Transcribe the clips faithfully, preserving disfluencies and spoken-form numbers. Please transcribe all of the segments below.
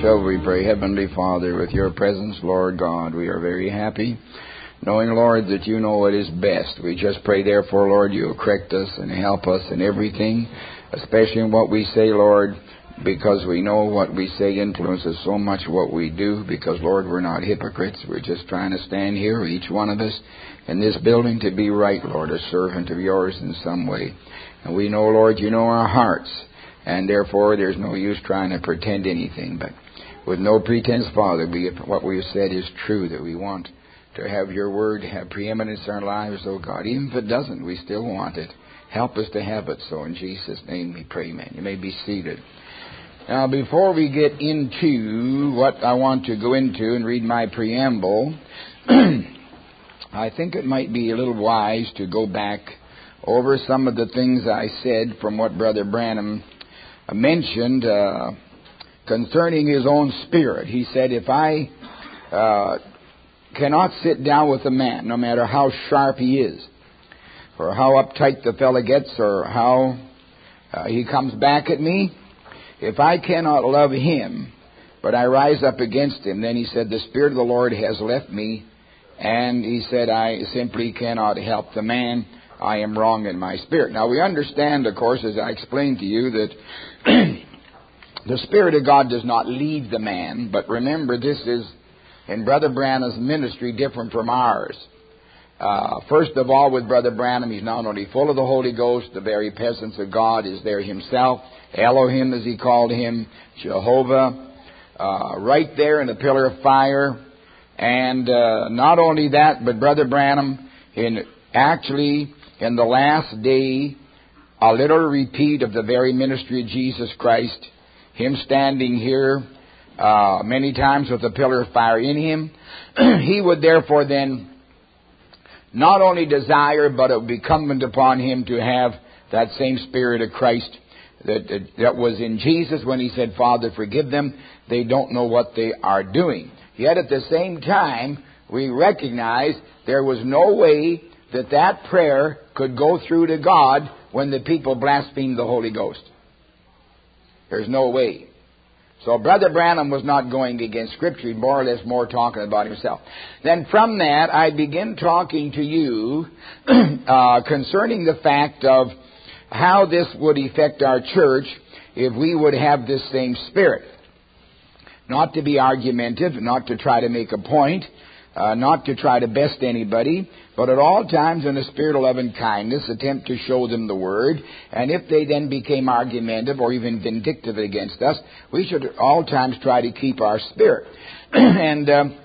Shall we pray? Heavenly Father, with your presence, Lord God, we are very happy, knowing, Lord, that you know what is best. We just pray, therefore, Lord, you'll correct us and help us in everything, especially in what we say, Lord, because we know what we say influences so much what we do, because, Lord, we're not hypocrites. We're just trying to stand here, each one of us, in this building to be right, Lord, a servant of yours in some way. And we know, Lord, you know our hearts, and therefore there's no use trying to pretend anything. But with no pretense, Father, we, what we've said is true, that we want to have your word have preeminence in our lives, oh God. Even if it doesn't, we still want it. Help us to have it so. In Jesus' name we pray, amen. You may be seated. Now, before we get into what I want to go into and read my preamble, I think it might be a little wise to go back over some of the things I said from what Brother Branham mentioned uh, concerning his own spirit. He said, if I uh, cannot sit down with a man, no matter how sharp he is, or how uptight the fella gets, or how uh, he comes back at me, if I cannot love him, but I rise up against him, then he said, the Spirit of the Lord has left me, and he said, I simply cannot help the man. I am wrong in my spirit. Now, we understand, of course, as I explained to you, that the Spirit of God does not lead the man, but remember, this is, in Brother Branham's ministry, different from ours. Uh, first of all, with Brother Branham, he's not only full of the Holy Ghost, the very presence of God is there himself, Elohim, as he called him, Jehovah, uh, right there in the pillar of fire. And uh, not only that, but Brother Branham, in actually, in the last day, a little repeat of the very ministry of Jesus Christ, him standing here uh, many times with a pillar of fire in him. He would therefore then not only desire, but it would be incumbent upon him to have that same Spirit of Christ that, that, that was in Jesus when he said, Father, forgive them. They don't know what they are doing. Yet at the same time, we recognize there was no way that that prayer could go through to God when the people blasphemed the Holy Ghost. There's no way. So Brother Branham was not going against Scripture, he more or less more talking about himself. Then from that, I begin talking to you uh, concerning the fact of how this would affect our church if we would have this same spirit. Not to be argumentative, not to try to make a point, uh, not to try to best anybody, but at all times in a spirit of love and kindness, attempt to show them the Word. And if they then became argumentative or even vindictive against us, we should at all times try to keep our spirit. and um,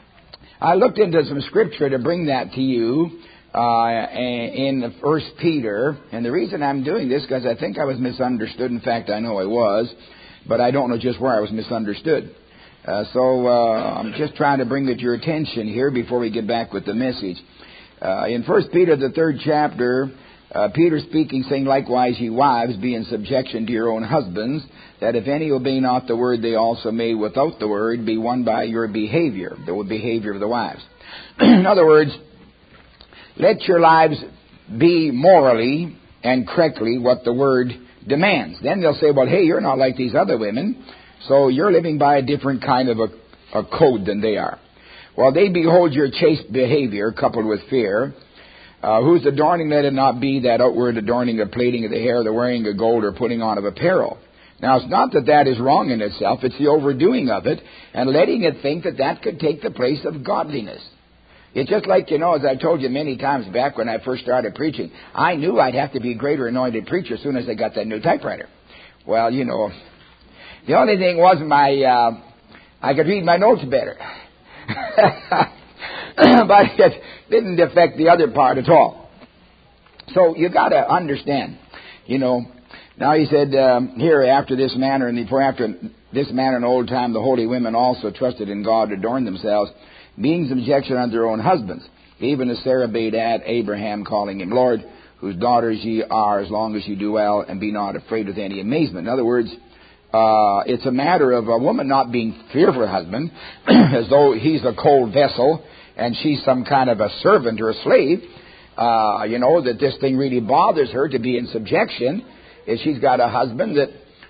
I looked into some Scripture to bring that to you uh, in First Peter. And the reason I'm doing this, because I think I was misunderstood. In fact, I know I was. But I don't know just where I was misunderstood. Uh, so uh, I'm just trying to bring it to your attention here before we get back with the message. Uh, in First Peter, the third chapter, uh, Peter speaking, saying, likewise, ye wives, be in subjection to your own husbands, that if any obey not the word, they also may, without the word, be won by your behavior, the behavior of the wives. In other words, let your lives be morally and correctly what the word demands. Then they'll say, well, hey, you're not like these other women, so you're living by a different kind of a, a code than they are. Well, they behold your chaste behavior coupled with fear, uh, whose adorning let it not be that outward adorning of plaiting of the hair, the wearing of gold, or putting on of apparel. Now, it's not that that is wrong in itself, it's the overdoing of it, and letting it think that that could take the place of godliness. It's just like, you know, as I told you many times back when I first started preaching, I knew I'd have to be a greater anointed preacher as soon as I got that new typewriter. Well, you know, the only thing was my, uh, I could read my notes better. But it didn't affect the other part at all. So you got to understand, you know. Now he said um, here, after this manner, and for after this manner in old time, the holy women also trusted in God to adorn themselves, being subjection unto their own husbands, even as Sarah bade at Abraham, calling him Lord, whose daughters ye are, as long as ye do well, and be not afraid with any amazement. In other words, uh, it's a matter of a woman not being fearful of her husband, as though he's a cold vessel, and she's some kind of a servant or a slave. Uh, you know, that this thing really bothers her to be in subjection. If she's got a husband that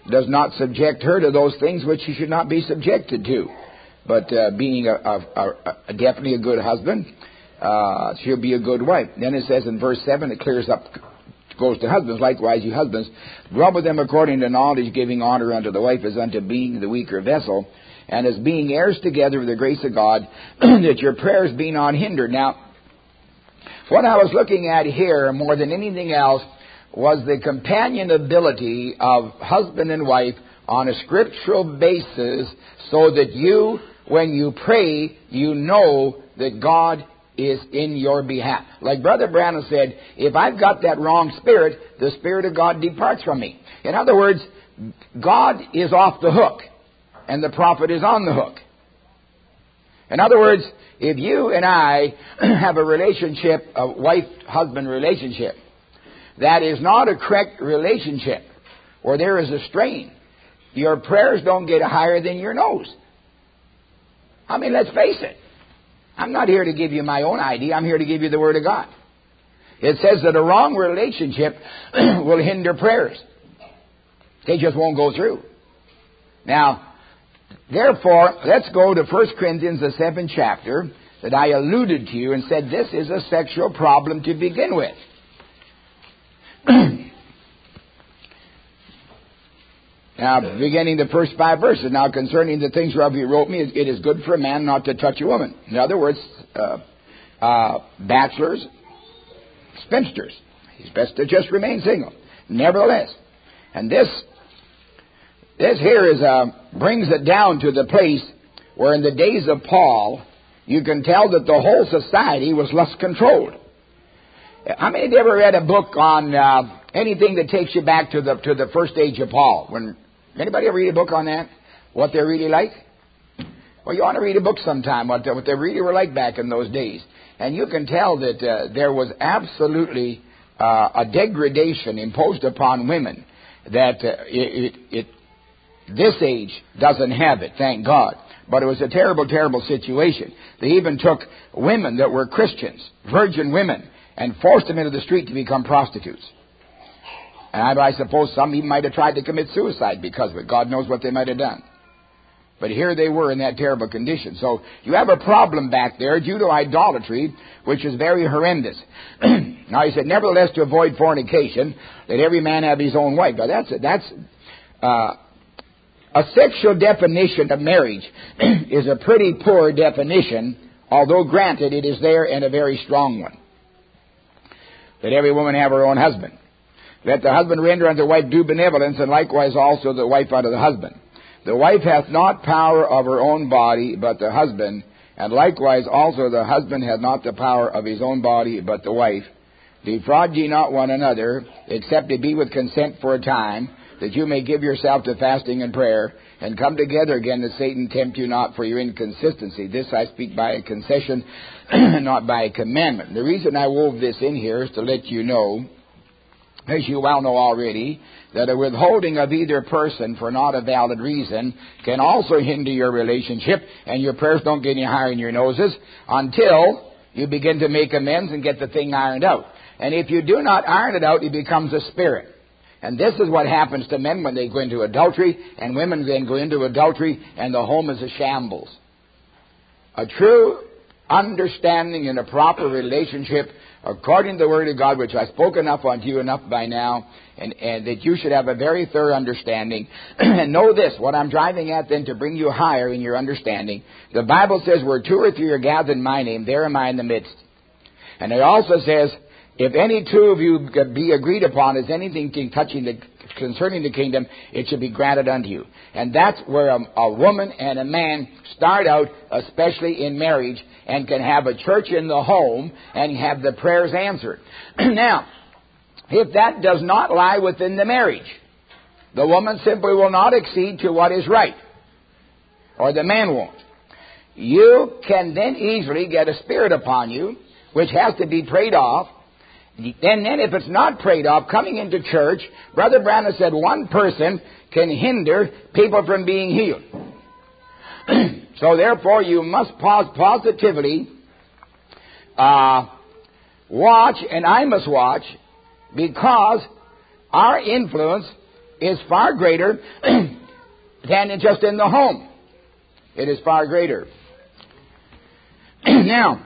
does not subject her to those things which she should not be subjected to. But uh, being a, a, a, a definitely a good husband, uh, she'll be a good wife. Then it says in verse seven, it clears up, goes to husbands. Likewise, you husbands, dwell with them according to knowledge, giving honor unto the wife as unto being the weaker vessel, and as being heirs together with the grace of God, that your prayers be not hindered. Now, what I was looking at here more than anything else was the companionability of husband and wife on a scriptural basis, so that you, when you pray, you know that God is in your behalf. Like Brother Branham said, if I've got that wrong spirit, the Spirit of God departs from me. In other words, God is off the hook, and the prophet is on the hook. In other words, if you and I have a relationship, a wife-husband relationship, that is not a correct relationship, or there is a strain, your prayers don't get higher than your nose. I mean, let's face it. I'm not here to give you my own idea. I'm here to give you the Word of God. It says that a wrong relationship will hinder prayers. They just won't go through. Now, therefore, let's go to First Corinthians, the seventh chapter, that I alluded to you and said this is a sexual problem to begin with. Now, beginning the first five verses. Now, concerning the things whereof he wrote me, it is good for a man not to touch a woman. In other words, uh, uh, bachelors, spinsters. It's best to just remain single. Nevertheless, and this, this here is uh, brings it down to the place where in the days of Paul, you can tell that the whole society was lust controlled. How many of you ever read a book on uh, anything that takes you back to the to the first age of Paul? When anybody ever read a book on that? What they're really like? Well, you ought to read a book sometime, what they, what they really were like back in those days. And you can tell that uh, there was absolutely uh, a degradation imposed upon women that uh, it, it, it this age doesn't have it, thank God. But it was a terrible, terrible situation. They even took women that were Christians, virgin women, and forced them into the street to become prostitutes. And I, I suppose some even might have tried to commit suicide because of it. God knows what they might have done. But here they were in that terrible condition. So you have a problem back there due to idolatry, which is very horrendous. Now he said, nevertheless, to avoid fornication, that every man have his own wife. Now that's that's uh, a sexual definition of marriage is a pretty poor definition, although granted it is there and a very strong one. That every woman have her own husband. Let the husband render unto the wife due benevolence, and likewise also the wife unto the husband. The wife hath not power of her own body, but the husband, and likewise also the husband hath not the power of his own body, but the wife. Defraud ye not one another, except it be with consent for a time, that you may give yourself to fasting and prayer, and come together again, that Satan tempt you not for your inconsistency. This I speak by a concession, not by a commandment. The reason I wove this in here is to let you know, as you well know already, that a withholding of either person for not a valid reason can also hinder your relationship, and your prayers don't get any higher in your noses until you begin to make amends and get the thing ironed out. And if you do not iron it out, it becomes a spirit. And this is what happens to men when they go into adultery, and women then go into adultery, and the home is a shambles. A true understanding and a proper relationship according to the Word of God, which I spoke enough unto you enough by now, and, and that you should have a very thorough understanding. And know this, what I'm driving at then to bring you higher in your understanding. The Bible says, where two or three are gathered in my name, there am I in the midst. And it also says, if any two of you be agreed upon as anything touching the, concerning the kingdom, it should be granted unto you. And that's where a, a woman and a man start out, especially in marriage, and can have a church in the home and have the prayers answered. Now, if that does not lie within the marriage, the woman simply will not accede to what is right, or the man won't. You can then easily get a spirit upon you, which has to be prayed off. And then if it's not prayed off, coming into church, Brother Branham said one person can hinder people from being healed. So therefore you must pos- positively uh, watch, and I must watch, because our influence is far greater than just in the home. It is far greater. Now,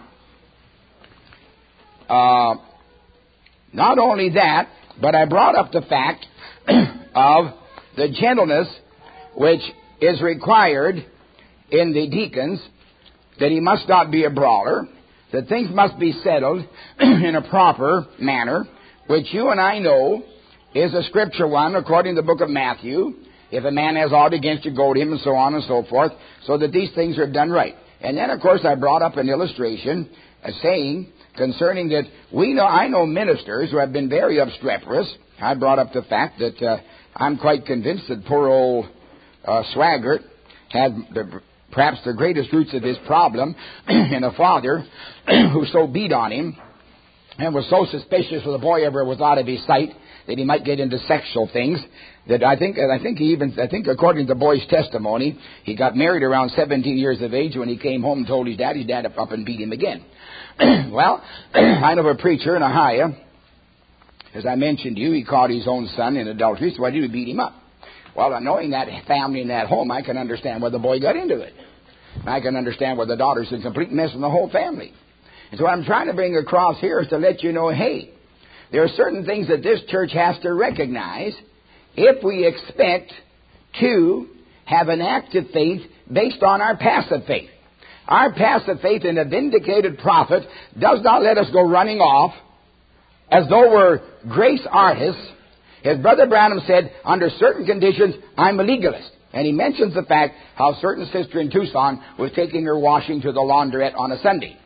uh, not only that, but I brought up the fact of the gentleness which is required in the deacons, that he must not be a brawler, that things must be settled in a proper manner, which you and I know is a scripture one, according to the book of Matthew. If a man has aught against you, go to him, and so on and so forth, so that these things are done right. And then, of course, I brought up an illustration, a saying concerning that we know, I know ministers who have been very obstreperous. I brought up the fact that uh, I'm quite convinced that poor old uh, Swaggart had the, perhaps the greatest roots of his problem in a father who so beat on him and was so suspicious of the boy ever was out of his sight that he might get into sexual things. That I think, I think he even, I think according to the boy's testimony, he got married around seventeen years of age. When he came home and told his dad, his dad up and beat him again. Well, I know a preacher in Ohio, as I mentioned to you, he caught his own son in adultery, so why did he beat him up? Well, knowing that family in that home, I can understand why the boy got into it. I can understand why the daughter's a complete mess in the whole family. And so what I'm trying to bring across here is to let you know, hey, there are certain things that this church has to recognize if we expect to have an active faith based on our passive faith. Our passive faith in a vindicated prophet does not let us go running off as though we're grace artists. As Brother Branham said, under certain conditions, I'm a legalist. And he mentions the fact how a certain sister in Tucson was taking her washing to the laundrette on a Sunday.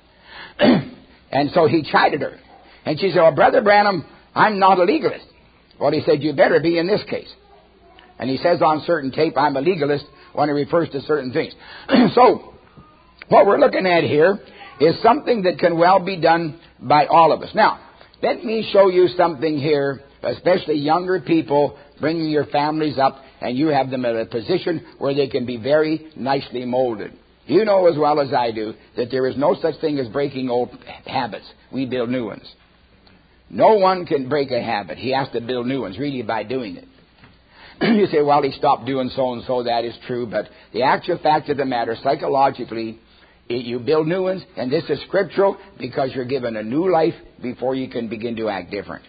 And so he chided her. And she said, well, Brother Branham, I'm not a legalist. Well, he said, you better be in this case. And he says on certain tape, I'm a legalist when he refers to certain things. So, what we're looking at here is something that can well be done by all of us. Now, let me show you something here, especially younger people bringing your families up, and you have them in a position where they can be very nicely molded. You know as well as I do that there is no such thing as breaking old habits. We build new ones. No one can break a habit. He has to build new ones, really, by doing it. You say, well, he stopped doing so-and-so. That is true. But the actual fact of the matter, psychologically, it, you build new ones, and this is scriptural because you're given a new life before you can begin to act different.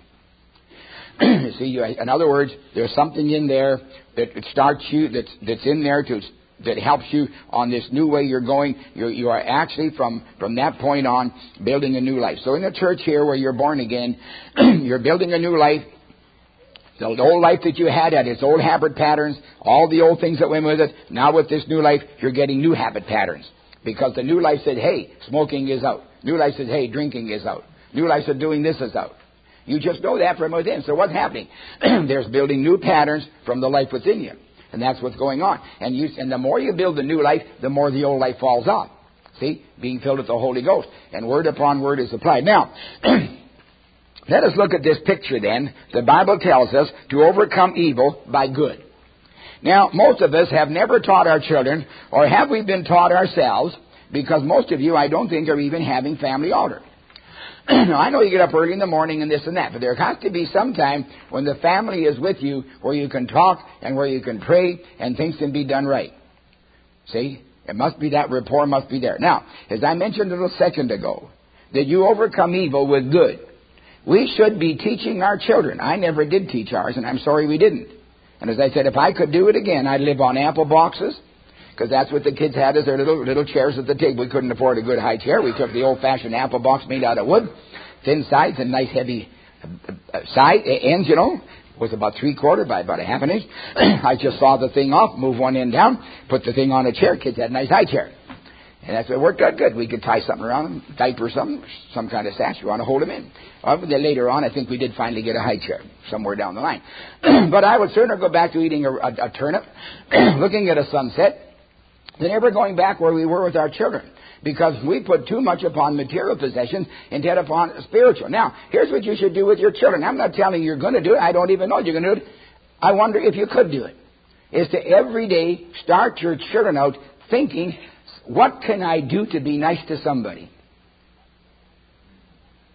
You see, you, in other words, there's something in there that starts you, that's, that's in there to... that helps you on this new way you're going. You're, you are actually, from, from that point on, building a new life. So in the church here where you're born again, you're building a new life. The old life that you had had its old habit patterns, all the old things that went with it. Now with this new life, you're getting new habit patterns. Because the new life said, hey, smoking is out. New life said, hey, drinking is out. New life said, doing this is out. You just know that from within. So what's happening? There's building new patterns from the life within you. And that's what's going on. And you, and the more you build the new life, the more the old life falls off. See? Being filled with the Holy Ghost. And word upon word is applied. Now, let us look at this picture then. The Bible tells us to overcome evil by good. Now, most of us have never taught our children, or have we been taught ourselves, because most of you, I don't think, are even having family altar. Now, I know you get up early in the morning and this and that, but there has to be some time when the family is with you where you can talk and where you can pray and things can be done right. See? It must be that rapport must be there. Now, as I mentioned a little second ago, that you overcome evil with good. We should be teaching our children. I never did teach ours, and I'm sorry we didn't. And as I said, if I could do it again, I'd live on apple boxes, because that's what the kids had as their little little chairs at the table. We couldn't afford a good high chair. We took the old-fashioned apple box made out of wood, thin sides and nice heavy uh, side ends, you know. It was about three-quarter by about a half an inch. I just saw the thing off, move one end down, put the thing on a chair. Kids had a nice high chair. And that's what worked out good. We could tie something around them, diaper or something, some kind of sash. You want to hold them in. Well, then later on, I think we did finally get a high chair somewhere down the line. But I would sooner go back to eating a, a, a turnip, looking at a sunset, than ever going back where we were with our children. Because we put too much upon material possessions instead upon spiritual. Now, here's what you should do with your children. I'm not telling you you're going to do it. I don't even know you're going to do it. I wonder if you could do it. Is to every day start your children out thinking, what can I do to be nice to somebody?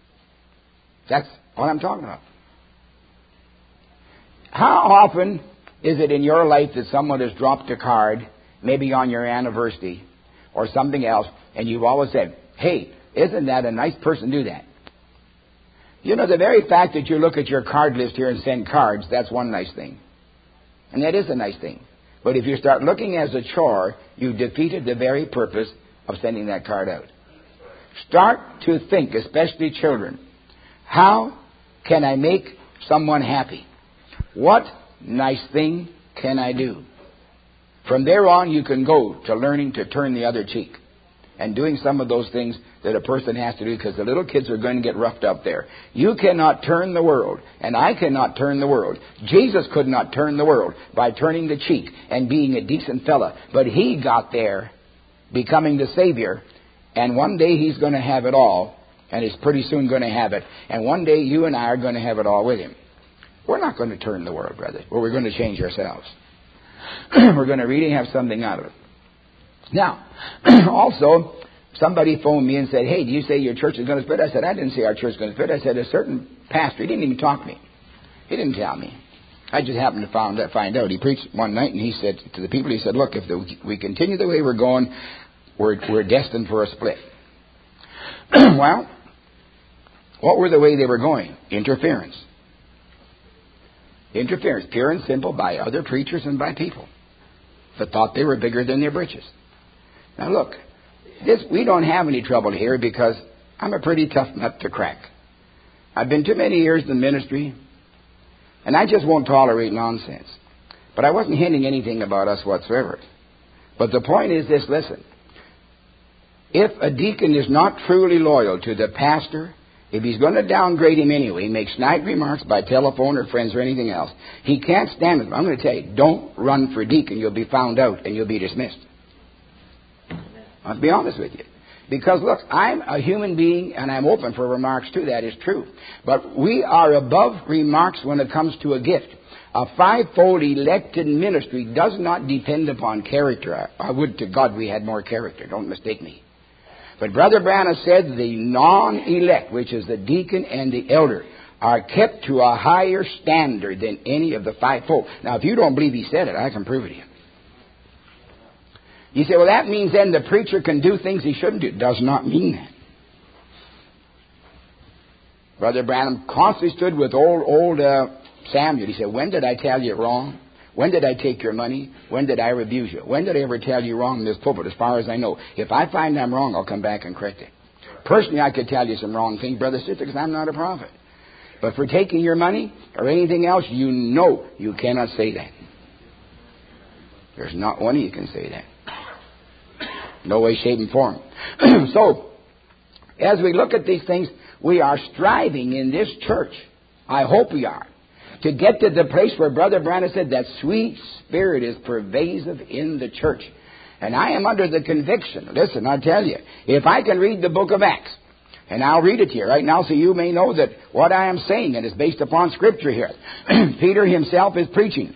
That's what I'm talking about. How often is it in your life that someone has dropped a card, maybe on your anniversary or something else, and you've always said, hey, isn't that a nice person to do that? You know, the very fact that you look at your card list here and send cards, that's one nice thing. And that is a nice thing. But if you start looking as a chore, you've defeated the very purpose of sending that card out. Start to think, especially children, how can I make someone happy? What nice thing can I do? From there on, you can go to learning to turn the other cheek and doing some of those things that a person has to do, because the little kids are going to get roughed up there. You cannot turn the world, and I cannot turn the world. Jesus could not turn the world by turning the cheek and being a decent fella, but He got there becoming the Savior, and one day He's going to have it all, and He's pretty soon going to have it, and one day you and I are going to have it all with Him. We're not going to turn the world, brother, or we're going to change ourselves. We're going to really have something out of it. Now, also, somebody phoned me and said, hey, do you say your church is going to split? I said, I didn't say our church is going to split. I said, a certain pastor, he didn't even talk to me. He didn't tell me. I just happened to find, find out. He preached one night, and he said to the people, he said, look, if the, we continue the way we're going, we're, we're destined for a split. Well, what were the way they were going? Interference. Interference, pure and simple, by other preachers and by people that thought they were bigger than their britches. Now look, this, we don't have any trouble here because I'm a pretty tough nut to crack. I've been too many years in the ministry, and I just won't tolerate nonsense. But I wasn't hinting anything about us whatsoever. But the point is this, listen. If a deacon is not truly loyal to the pastor, if he's going to downgrade him anyway, make snide remarks by telephone or friends or anything else, he can't stand it. I'm going to tell you, don't run for deacon. You'll be found out and you'll be dismissed. I'll be honest with you. Because, look, I'm a human being and I'm open for remarks too. That is true. But we are above remarks when it comes to a gift. A fivefold elected ministry does not depend upon character. I would to God we had more character. Don't mistake me. But Brother Branham said the non-elect, which is the deacon and the elder, are kept to a higher standard than any of the fivefold. Now, if you don't believe he said it, I can prove it to you. You say, well, that means then the preacher can do things he shouldn't do. It does not mean that. Brother Branham constantly stood with old, old uh, Samuel. He said, when did I tell you wrong? When did I take your money? When did I abuse you? When did I ever tell you wrong in this pulpit? As far as I know. If I find I'm wrong, I'll come back and correct it. Personally, I could tell you some wrong things, brother, sister, because I'm not a prophet. But for taking your money or anything else, you know you cannot say that. There's not one of you can say that. No way, shape, and form. So, as we look at these things, we are striving in this church. I hope we are. To get to the place where Brother Branham said that sweet spirit is pervasive in the church. And I am under the conviction. Listen, I tell you, if I can read the book of Acts, and I'll read it to you right now so you may know that what I am saying, and it's based upon Scripture here. Peter himself is preaching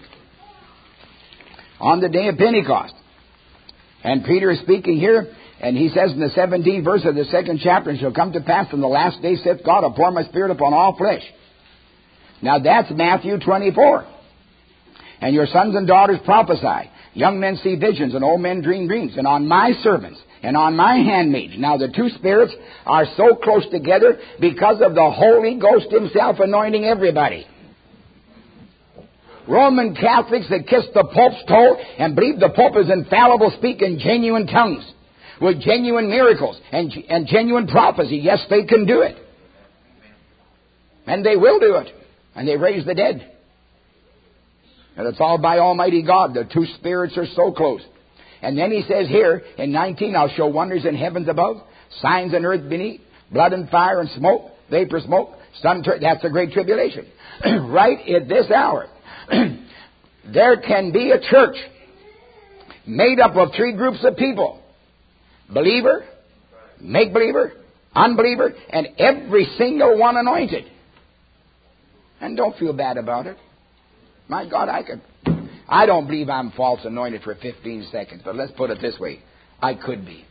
on the day of Pentecost. And Peter is speaking here, and he says in the seventeenth verse of the second chapter, "And shall come to pass in the last days, saith God, I'll pour my spirit upon all flesh." Now that's Matthew twenty-four. "And your sons and daughters prophesy. Young men see visions, and old men dream dreams. And on my servants and on my handmaids." Now the two spirits are so close together because of the Holy Ghost Himself anointing everybody. Roman Catholics that kiss the Pope's toe and believe the Pope is infallible speak in genuine tongues with genuine miracles and, and genuine prophecy. Yes, they can do it. And they will do it. And they raise the dead. And it's all by Almighty God. The two spirits are so close. And then he says here in nineteen, "I'll show wonders in heavens above, signs in earth beneath, blood and fire and smoke, vapor smoke, sun." Tur- that's the great tribulation. Right at this hour, there can be a church made up of three groups of people: believer, make-believer, unbeliever, and every single one anointed. And don't feel bad about it. My God, I could. I don't believe I'm false anointed for fifteen seconds, but let's put it this way. I could be.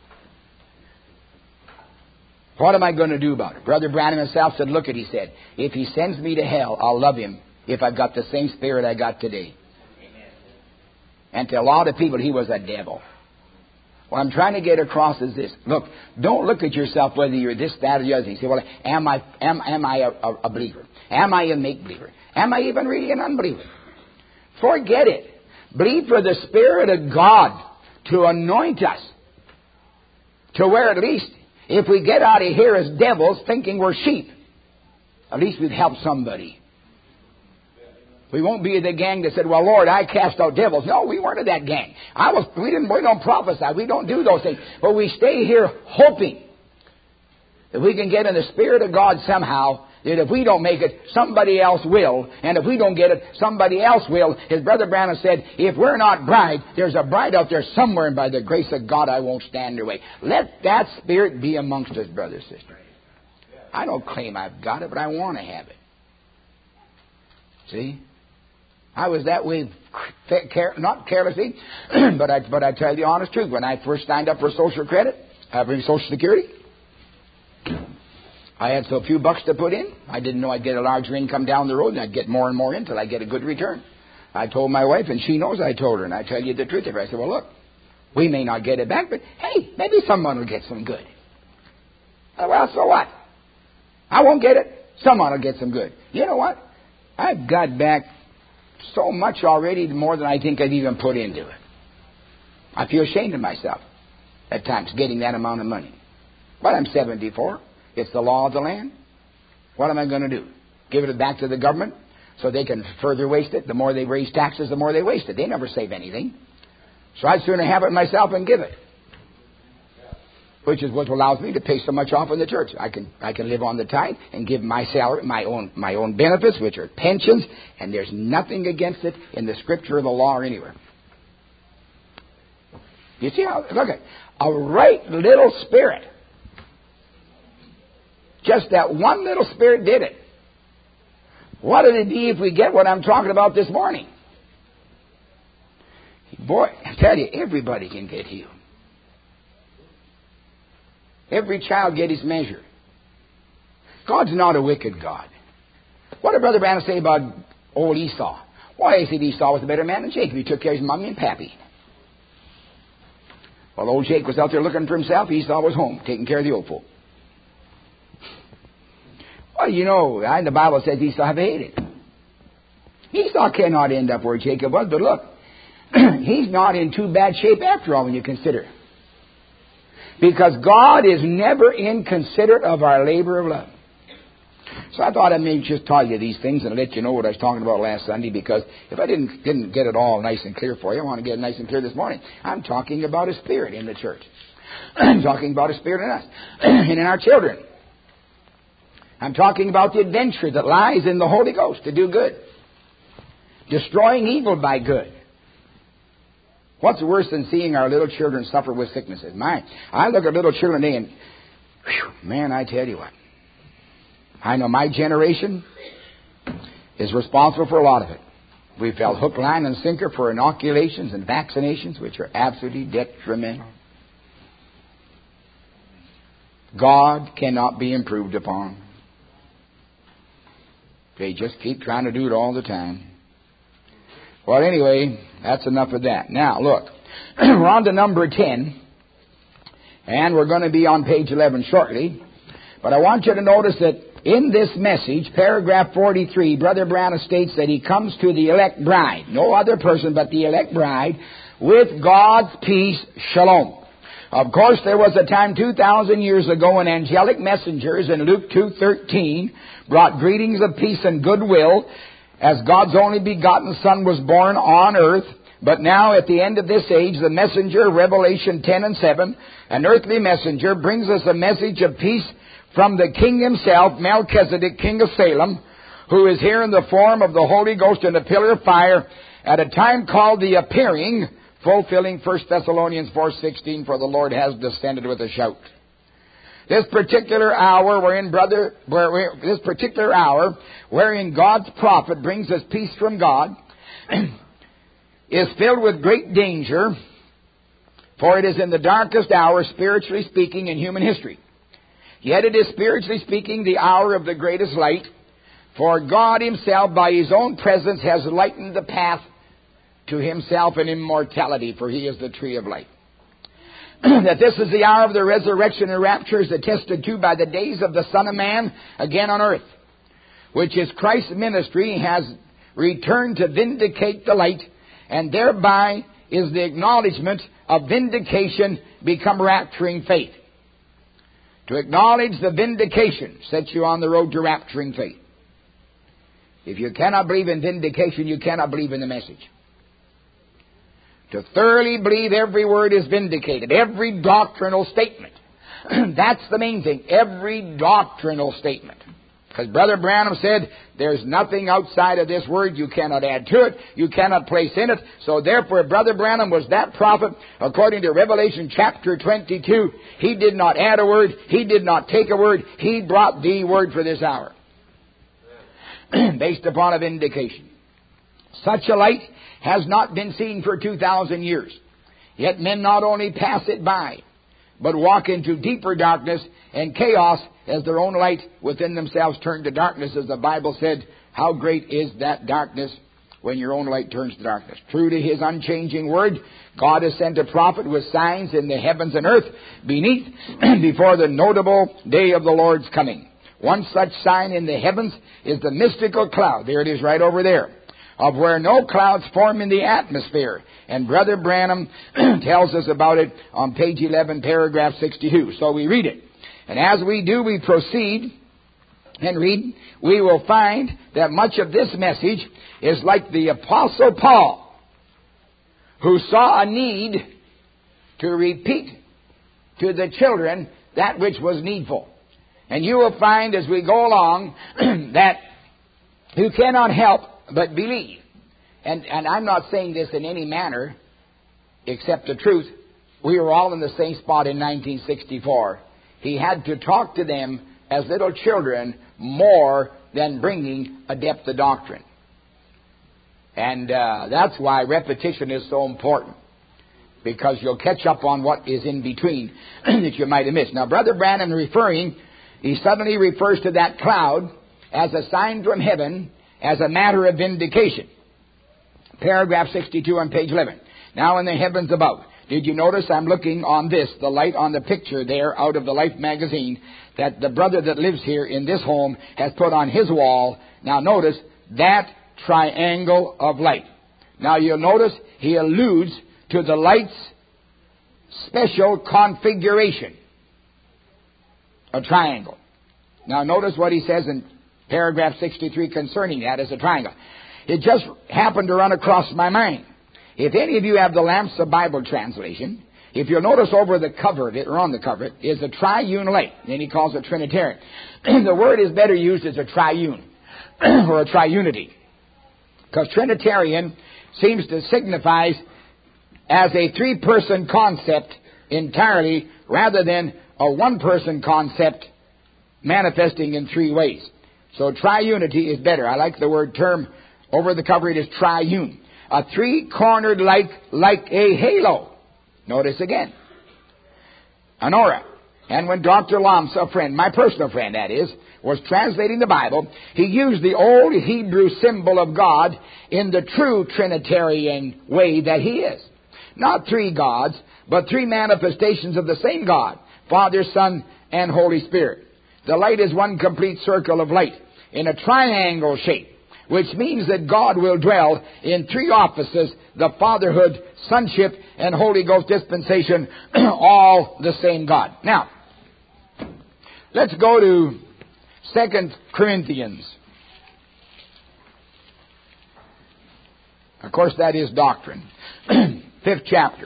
What am I going to do about it? Brother Branham himself said, look it, he said, if he sends me to hell, I'll love him if I've got the same spirit I got today. Amen. And to a lot of people, he was a devil. What I'm trying to get across is this. Look, don't look at yourself whether you're this, that, or the other thing. Say, well, am I, am, am I a, a, a believer? Am I a make-believer? Am I even really an unbeliever? Forget it. Believe for the Spirit of God to anoint us. To where at least, if we get out of here as devils thinking we're sheep, at least we've helped somebody. We won't be the gang that said, well, Lord, I cast out devils. No, we weren't of that gang. I was, we, didn't, we don't prophesy. We don't do those things. But we stay here hoping that we can get in the Spirit of God somehow, that if we don't make it, somebody else will. And if we don't get it, somebody else will. His brother Branham said, if we're not bride, there's a bride out there somewhere, and by the grace of God, I won't stand in their way. Let that Spirit be amongst us, brother, sister. I don't claim I've got it, but I want to have it. See? I was that way, not carelessly, but I but I tell you the honest truth. When I first signed up for Social Credit, having Social Security, I had so few bucks to put in. I didn't know I'd get a larger income down the road, and I'd get more and more in until I get a good return. I told my wife, and she knows I told her, and I tell you the truth. I said, well, look, we may not get it back, but hey, maybe someone will get some good. Said, well, so what? I won't get it. Someone will get some good. You know what? I've got back so much already, more than I think I'd even put into it. I feel ashamed of myself at times getting that amount of money. But I'm seventy-four. It's the law of the land. What am I going to do? Give it back to the government so they can further waste it? The more they raise taxes, the more they waste it. They never save anything. So I'd sooner have it myself and give it. Which is what allows me to pay so much off in the church. I can I can live on the tithe and give my salary, my own my own benefits, which are pensions, and there's nothing against it in the Scripture or the law or anywhere. You see how? Look at a right little spirit. Just that one little spirit did it. What would it be if we get what I'm talking about this morning? Boy, I tell you, everybody can get healed. Every child get his measure. God's not a wicked God. What did Brother Branham say about old Esau? Why, he said Esau was a better man than Jacob. He took care of his mommy and pappy. While old Jacob was out there looking for himself, Esau was home, taking care of the old folk. Well, you know, and the Bible says Esau hated. Esau cannot end up where Jacob was, but look, he's not in too bad shape after all when you consider. Because God is never inconsiderate of our labor of love. So I thought I may just tell you these things and let you know what I was talking about last Sunday, because if I didn't didn't get it all nice and clear for you, I want to get it nice and clear this morning. I'm talking about a spirit in the church. I'm talking about a spirit in us and in our children. I'm talking about the adventure that lies in the Holy Ghost to do good. Destroying evil by good. What's worse than seeing our little children suffer with sicknesses? My, I look at little children today and, whew, man, I tell you what. I know my generation is responsible for a lot of it. We fell hook, line, and sinker for inoculations and vaccinations, which are absolutely detrimental. God cannot be improved upon. They just keep trying to do it all the time. Well, anyway, that's enough of that. Now, look, we're on to number ten, and we're going to be on page eleven shortly. But I want you to notice that in this message, paragraph forty-three, Brother Branham states that he comes to the elect bride, no other person but the elect bride, with God's peace, shalom. Of course, there was a time two thousand years ago when angelic messengers in Luke two thirteen brought greetings of peace and goodwill as God's only begotten Son was born on earth. But now, at the end of this age, the messenger, Revelation ten and seven, an earthly messenger, brings us a message of peace from the King himself, Melchizedek, King of Salem, who is here in the form of the Holy Ghost in a pillar of fire at a time called the appearing, fulfilling First Thessalonians four sixteen, for the Lord has descended with a shout. This particular hour wherein, brother, where, this particular hour wherein God's prophet brings us peace from God is filled with great danger, for it is in the darkest hour, spiritually speaking, in human history. Yet it is, spiritually speaking, the hour of the greatest light, for God himself, by his own presence, has lightened the path to himself in immortality, for he is the tree of life. That this is the hour of the resurrection and rapture is attested to by the days of the Son of Man again on earth, which is Christ's ministry, has returned to vindicate the light, and thereby is the acknowledgement of vindication become rapturing faith. To acknowledge the vindication sets you on the road to rapturing faith. If you cannot believe in vindication, you cannot believe in the message. To thoroughly believe every word is vindicated, every doctrinal statement. That's the main thing, every doctrinal statement. Because Brother Branham said, there's nothing outside of this word you cannot add to it, you cannot place in it. So therefore, Brother Branham was that prophet, according to Revelation chapter twenty-two. He did not add a word, he did not take a word, he brought the word for this hour. Based upon a vindication. Such a light has not been seen for two thousand years. Yet men not only pass it by, but walk into deeper darkness and chaos as their own light within themselves turn to darkness. As the Bible said, how great is that darkness when your own light turns to darkness. True to His unchanging word, God has sent a prophet with signs in the heavens and earth beneath before the notable day of the Lord's coming. One such sign in the heavens is the mystical cloud. There it is right over there. Of where no clouds form in the atmosphere. And Brother Branham tells us about it on page eleven, paragraph sixty-two. So we read it. And as we do, we proceed and read, we will find that much of this message is like the Apostle Paul, who saw a need to repeat to the children that which was needful. And you will find as we go along that you cannot help but believe. And, and I'm not saying this in any manner except the truth. We were all in the same spot in nineteen sixty-four. He had to talk to them as little children more than bringing a depth of doctrine. And uh, that's why repetition is so important. Because you'll catch up on what is in between that you might have missed. Now, Brother Branham referring, he suddenly refers to that cloud as a sign from heaven as a matter of vindication. Paragraph sixty-two on page eleven. Now in the heavens above. Did you notice I'm looking on this, the light on the picture there out of the Life magazine that the brother that lives here in this home has put on his wall. Now notice that triangle of light. Now you'll notice he alludes to the light's special configuration. A triangle. Now notice what he says in paragraph sixty-three concerning that as a triangle. It just happened to run across my mind. If any of you have the Lamps of Bible translation, if you'll notice over the cover of it, or on the cover of it, is a triune light. Then he calls it Trinitarian. The word is better used as a triune, or a triunity. Because Trinitarian seems to signify as a three-person concept entirely, rather than a one-person concept manifesting in three ways. So triunity is better. I like the word term over the cover. It is triune. A three-cornered light like a halo. Notice again. An aura. And when Doctor Lom's, a friend, my personal friend that is, was translating the Bible, he used the old Hebrew symbol of God in the true Trinitarian way that He is. Not three gods, but three manifestations of the same God, Father, Son, and Holy Spirit. The light is one complete circle of light in a triangle shape, which means that God will dwell in three offices, the fatherhood, sonship, and Holy Ghost dispensation, all the same God. Now, let's go to Second Corinthians. Of course, that is doctrine. Fifth chapter.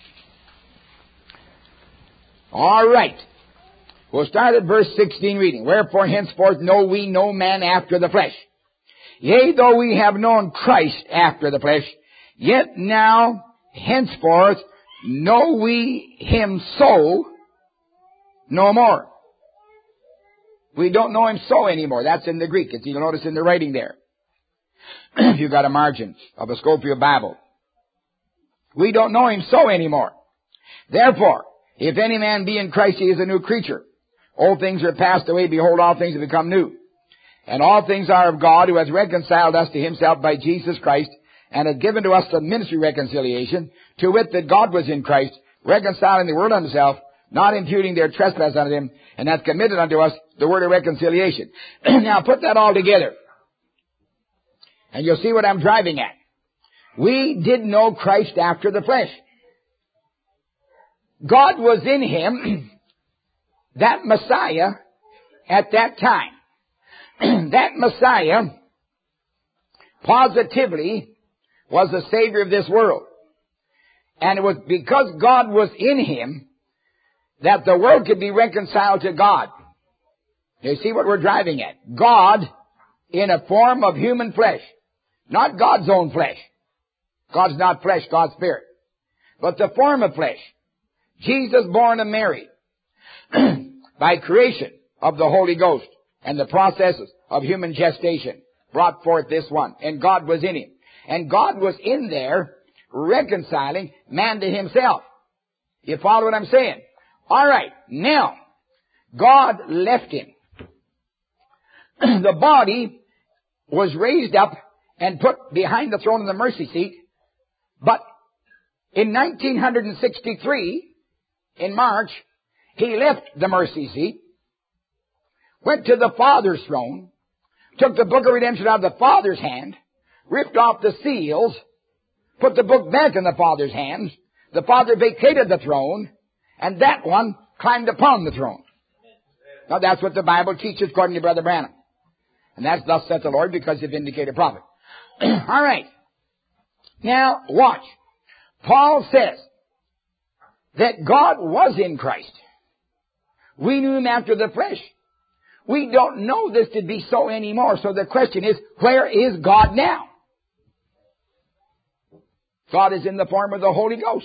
All right. We'll start at verse sixteen reading. Wherefore henceforth know we no man after the flesh. Yea, though we have known Christ after the flesh, yet now henceforth know we Him so no more. We don't know Him so anymore. That's in the Greek. It's, you'll notice in the writing there. If you've got a margin of a Scofield Bible. We don't know Him so anymore. Therefore, if any man be in Christ, he is a new creature. Old things are passed away. Behold, all things have become new. And all things are of God, who has reconciled us to Himself by Jesus Christ, and hath given to us the ministry of reconciliation, to wit, that God was in Christ, reconciling the world unto himself, not imputing their trespass unto them, and hath committed unto us the word of reconciliation. Now put that all together, and you'll see what I'm driving at. We did know Christ after the flesh. God was in him, that Messiah, at that time. That Messiah positively was the Savior of this world. And it was because God was in him that the world could be reconciled to God. You see what we're driving at? God in a form of human flesh. Not God's own flesh. God's not flesh, God's spirit. But the form of flesh. Jesus born of Mary. By creation of the Holy Ghost and the processes of human gestation brought forth this one. And God was in him. And God was in there reconciling man to himself. You follow what I'm saying? All right. Now, God left him. The body was raised up and put behind the throne of the mercy seat. But in nineteen sixty-three, in March, he left the mercy seat, went to the Father's throne, took the book of redemption out of the Father's hand, ripped off the seals, put the book back in the Father's hands. The Father vacated the throne, and that one climbed upon the throne. Now that's what the Bible teaches according to Brother Branham. And that's thus saith the Lord, because he vindicated prophet. All right. Now, watch. Paul says that God was in Christ. We knew him after the flesh. We don't know this to be so anymore. So the question is, where is God now? God is in the form of the Holy Ghost.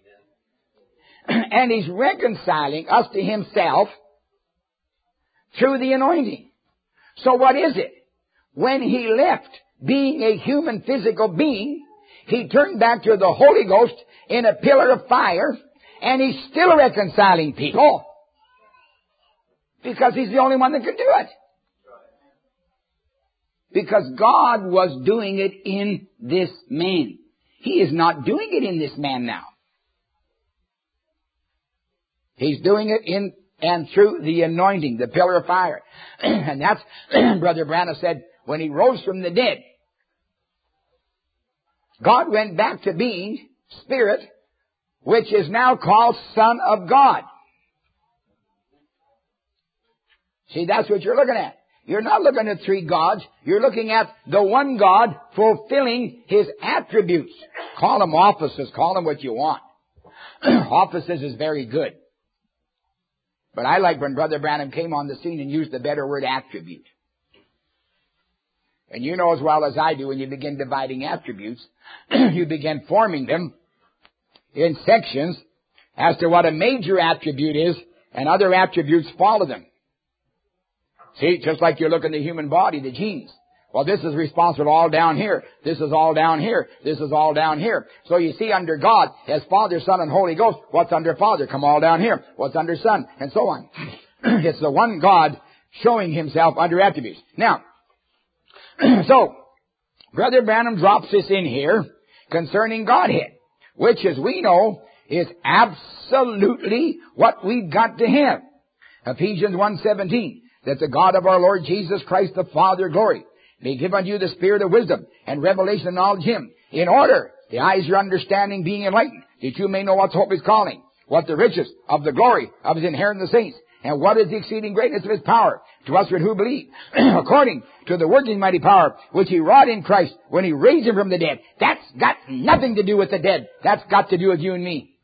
And he's reconciling us to himself through the anointing. So what is it? When he left being a human physical being, he turned back to the Holy Ghost in a pillar of fire, and he's still reconciling people because he's the only one that can do it. Because God was doing it in this man. He is not doing it in this man now. He's doing it in and through the anointing, the pillar of fire. And that's, Brother Branham said, when he rose from the dead, God went back to being Spirit, which is now called Son of God. See, that's what you're looking at. You're not looking at three gods. You're looking at the one God fulfilling his attributes. Call them offices. Call them what you want. Offices is very good. But I like when Brother Branham came on the scene and used the better word attribute. And you know as well as I do, when you begin dividing attributes, you begin forming them in sections as to what a major attribute is, and other attributes follow them. See, just like you look in the human body, the genes. Well, this is responsible all down here. This is all down here. This is all down here. So you see, under God, as Father, Son, and Holy Ghost, what's under Father? Come all down here. What's under Son? And so on. It's the one God showing himself under attributes. Now, so, Brother Branham drops this in here concerning Godhead, which, as we know, is absolutely what we've got to have. Ephesians one seventeen, that the God of our Lord Jesus Christ, the Father of glory, may give unto you the spirit of wisdom and revelation and knowledge of him, in order, the eyes of your understanding being enlightened, that you may know what hope is calling, what the riches of the glory of his inheritance in the saints, and what is the exceeding greatness of his power to us who believe, according to the working mighty power which he wrought in Christ when he raised him from the dead. That's got nothing to do with the dead. That's got to do with you and me.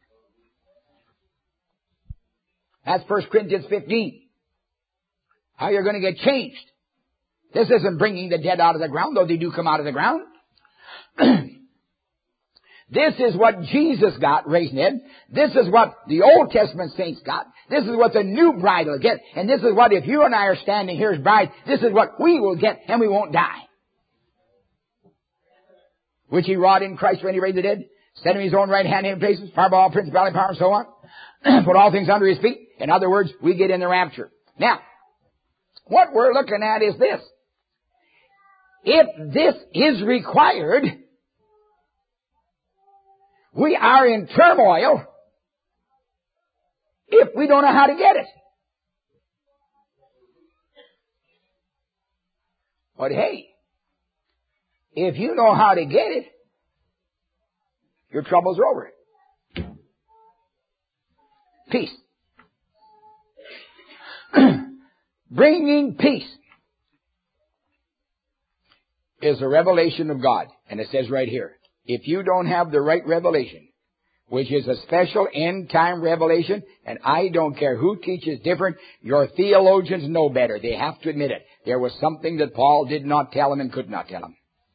That's First Corinthians fifteen. How you're going to get changed. This isn't bringing the dead out of the ground, though they do come out of the ground. This is what Jesus got, raised dead. This is what the Old Testament saints got. This is what the new bride will get. And this is what, if you and I are standing here as bride, this is what we will get, and we won't die. Which he wrought in Christ when he raised the dead, set him in his own right hand in places, far above all principality, power, and so on. Put all things under his feet. In other words, we get in the rapture. Now, what we're looking at is this. If this is required, We are in turmoil if we don't know how to get it. But hey, if you know how to get it, your troubles are over. Peace. Bringing peace is a revelation of God. And it says right here, if you don't have the right revelation, which is a special end-time revelation, and I don't care who teaches different, your theologians know better. They have to admit it. There was something that Paul did not tell him and could not tell him.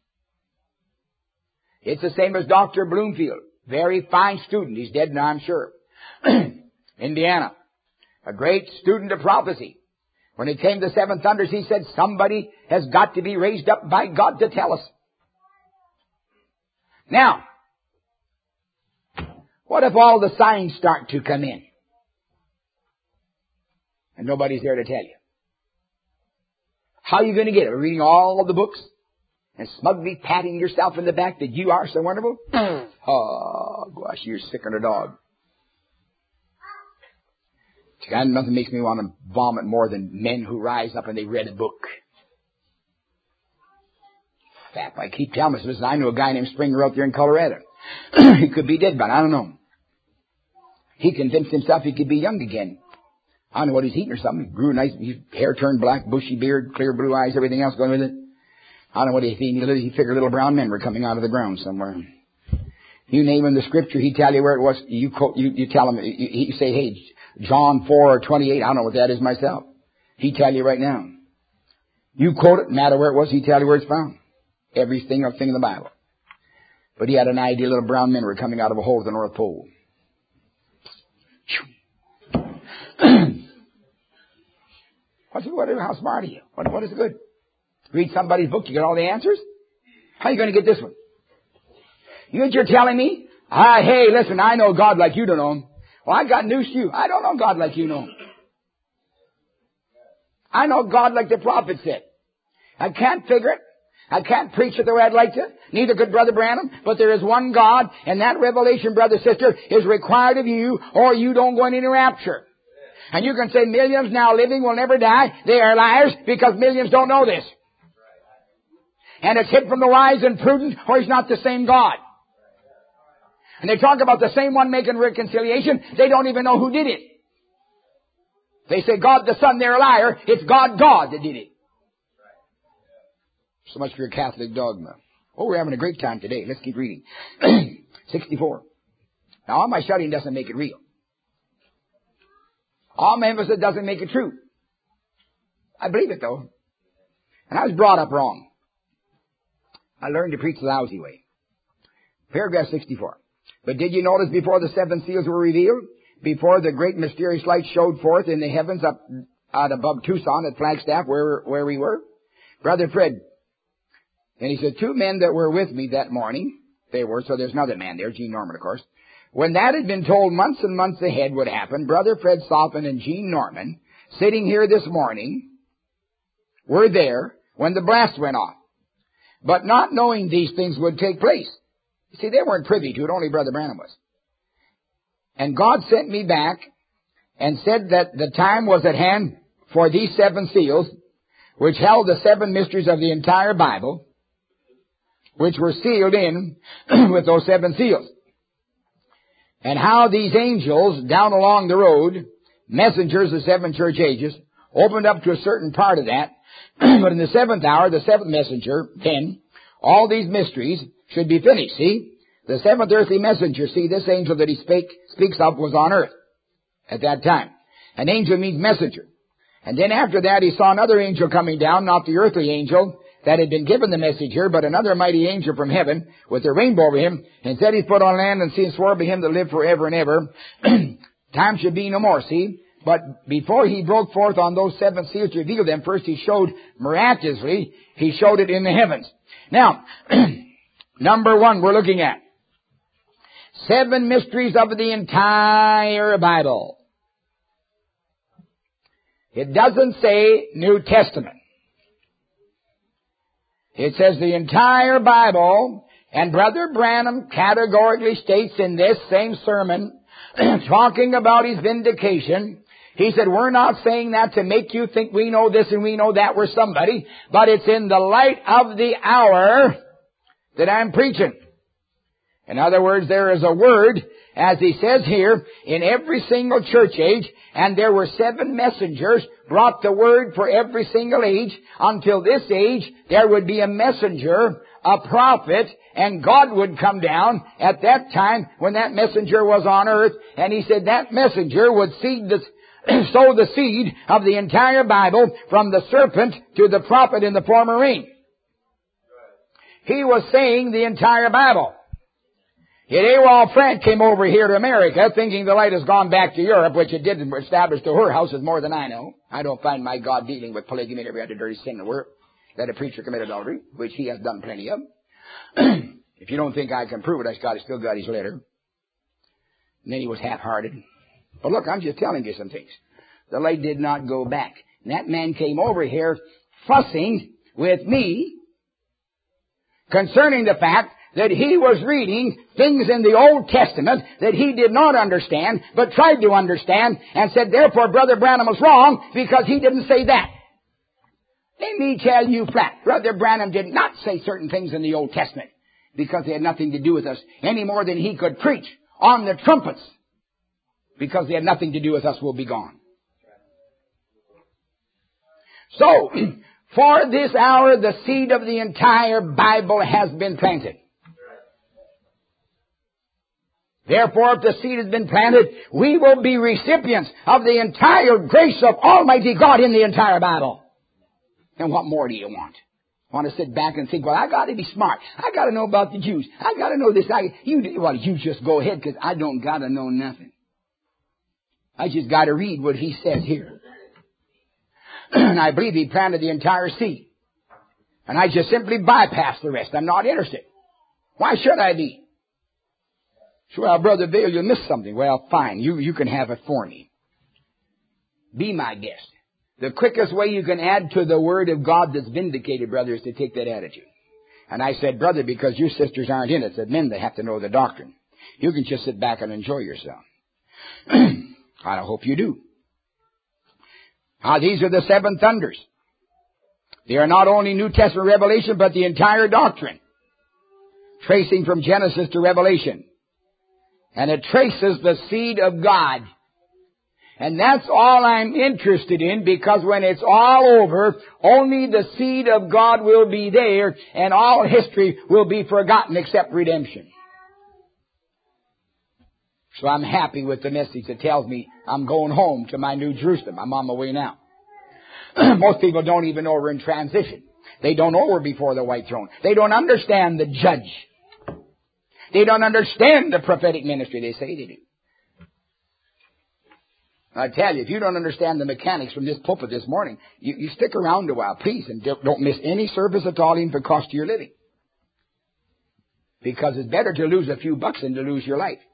It's the same as Doctor Bloomfield. Very fine student. He's dead now, I'm sure. Indiana. A great student of prophecy. When it came to seven thunders, he said, somebody has got to be raised up by God to tell us. Now, what if all the signs start to come in? And nobody's there to tell you. How are you going to get it? Reading all of the books? And smugly patting yourself in the back that you are so wonderful? Oh, gosh, you're sick on a dog. God, nothing makes me want to vomit more than men who rise up and they read a book. In fact, I keep telling myself, I know a guy named Springer out there in Colorado. He could be dead, but I don't know. He convinced himself he could be young again. I don't know what he's eating or something. He grew nice, his hair turned black, bushy beard, clear blue eyes, everything else going with it. I don't know what he's eating. He figured little brown men were coming out of the ground somewhere. You name him the scripture, he tell you where it was. You quote, you, you tell him, you, you say, hey, John four or twenty-eight. I don't know what that is myself. He tell you right now. You quote it, no matter where it was, he tell you where it's found. Every single thing in the Bible. But he had an idea little brown men were coming out of a hole at the North Pole. What's what? How smart are you? What, what is good? Read somebody's book, you get all the answers? How are you going to get this one? You know what you're telling me? Ah, hey, listen, I know God like you don't know him. Well, I got news to you. I don't know God like you know him. I know God like the prophet said. I can't figure it. I can't preach it the way I'd like to. Neither could Brother Branham. But there is one God, and that revelation, brother, sister, is required of you, or you don't go into the rapture. And you can say millions now living will never die. They are liars because millions don't know this. And it's hid from the wise and prudent, or he's not the same God. And they talk about the same one making reconciliation. They don't even know who did it. They say God the Son, they're a liar. It's God, God that did it. So much for your Catholic dogma. Oh, we're having a great time today. Let's keep reading. sixty-four. Now, all my shouting doesn't make it real. All my emphasis doesn't make it true. I believe it, though. And I was brought up wrong. I learned to preach the lousy way. Paragraph sixty-four. But did you notice before the seven seals were revealed, before the great mysterious light showed forth in the heavens up out above Tucson at Flagstaff, where, where we were? Brother Fred. And he said, two men that were with me that morning, they were, so there's another man there, Gene Norman, of course. When that had been told months and months ahead would happen, Brother Fred Soffin and Gene Norman, sitting here this morning, were there when the blast went off. But not knowing these things would take place. You see, they weren't privy to it, only Brother Branham was. And God sent me back and said that the time was at hand for these seven seals, which held the seven mysteries of the entire Bible, which were sealed in with those seven seals. And how these angels down along the road, messengers of seven church ages, opened up to a certain part of that. But in the seventh hour, the seventh messenger, then, all these mysteries should be finished. See, the seventh earthly messenger, see, this angel that he spake, speaks of was on earth at that time. An angel means messenger. And then after that, he saw another angel coming down, not the earthly angel that had been given the message here, but another mighty angel from heaven with a rainbow over him, and said he's put on land and sea and swore by him to live forever and ever. Time should be no more, see? But before he broke forth on those seven seals to reveal them, first he showed miraculously, he showed it in the heavens. Now, number one we're looking at. Seven mysteries of the entire Bible. It doesn't say New Testament. It says the entire Bible And Brother Branham categorically states in this same sermon, talking about his vindication, he said, we're not saying that to make you think we know this and we know that we're somebody, but it's in the light of the hour that I'm preaching. In other words, there is a word, as he says here, in every single church age, and there were seven messengers brought the word for every single age. Until this age, there would be a messenger, a prophet, and God would come down at that time when that messenger was on earth, and he said that messenger would seed the sow the seed of the entire Bible from the serpent to the prophet in the former rain. He was saying the entire Bible. Yet Awol Frank came over here to America thinking the light has gone back to Europe, which it didn't establish to her house is more than I know. I don't find my God dealing with polygamy and every other dirty sin in the world. Let a preacher commit adultery, which he has done plenty of. If you don't think I can prove it, I got, still got his letter. And then he was half-hearted. But look, I'm just telling you some things. The light did not go back. And that man came over here fussing with me concerning the fact that he was reading things in the Old Testament that he did not understand, but tried to understand, and said, therefore, Brother Branham was wrong because he didn't say that. Let me tell you flat, Brother Branham did not say certain things in the Old Testament because they had nothing to do with us any more than he could preach on the trumpets because they had nothing to do with us will be gone. So, for this hour, the seed of the entire Bible has been planted. Therefore, if the seed has been planted, we will be recipients of the entire grace of Almighty God in the entire Bible. And what more do you want? Want to sit back and think, well, I got to be smart. I got to know about the Jews. I got to know this. I, you, well, you just go ahead because I don't got to know nothing. I just got to read what he says here. And I believe he planted the entire seed. And I just simply bypass the rest. I'm not interested. Why should I be? So, well, Brother Vail, you'll miss something. Well, fine. You, you can have it for me. Be my guest. The quickest way you can add to the Word of God that's vindicated, brother, is to take that attitude. And I said, brother, because you sisters aren't in it, said men, they have to know the doctrine. You can just sit back and enjoy yourself. I hope you do. Ah, these are the seven thunders. They are not only New Testament revelation, but the entire doctrine. Tracing from Genesis to Revelation. And it traces the seed of God. And that's all I'm interested in, because when it's all over, only the seed of God will be there, and all history will be forgotten except redemption. So I'm happy with the message that tells me I'm going home to my New Jerusalem. I'm on my way now. Most people don't even know we're in transition. They don't know we're before the white throne. They don't understand the judge. They don't understand the prophetic ministry. They say they do. I tell you, if you don't understand the mechanics from this pulpit this morning, you, you stick around a while, please, and don't miss any service at all, even if it costs you your living. Because it's better to lose a few bucks than to lose your life.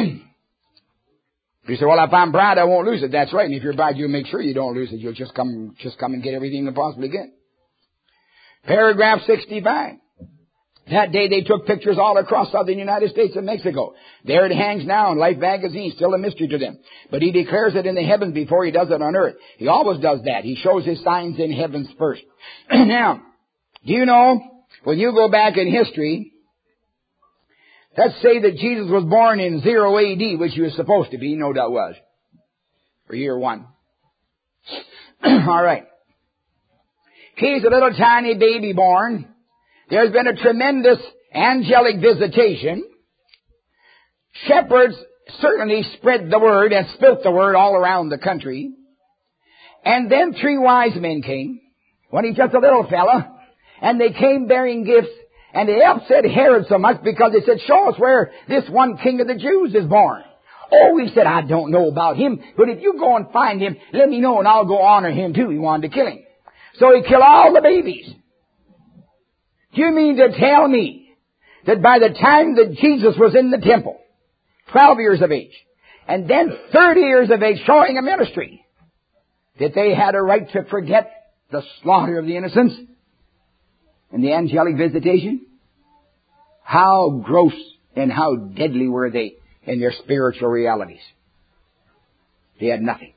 You say, well, if I'm bride, I won't lose it. That's right. And if you're bride, you'll make sure you don't lose it. You'll just come, just come and get everything you possibly get. Paragraph sixty-five. That day they took pictures all across southern United States and Mexico. There it hangs now in Life magazine, still a mystery to them. But he declares it in the heavens before he does it on earth. He always does that. He shows his signs in heavens first. Now, do you know, when you go back in history, let's say that Jesus was born in zero A D, which he was supposed to be, no doubt was, for year one. All right. He's a little tiny baby born. There's been a tremendous angelic visitation. Shepherds certainly spread the word and spoke the word all around the country. And then three wise men came, when he's just a little fella, and they came bearing gifts, and they upset Herod so much because they said, show us where this one king of the Jews is born. Oh, he said, I don't know about him, but if you go and find him, let me know and I'll go honor him too. He wanted to kill him. So he killed all the babies. Do you mean to tell me that by the time that Jesus was in the temple, twelve years of age, and then thirty years of age showing a ministry, that they had a right to forget the slaughter of the innocents and the angelic visitation? How gross and how deadly were they in their spiritual realities? They had nothing.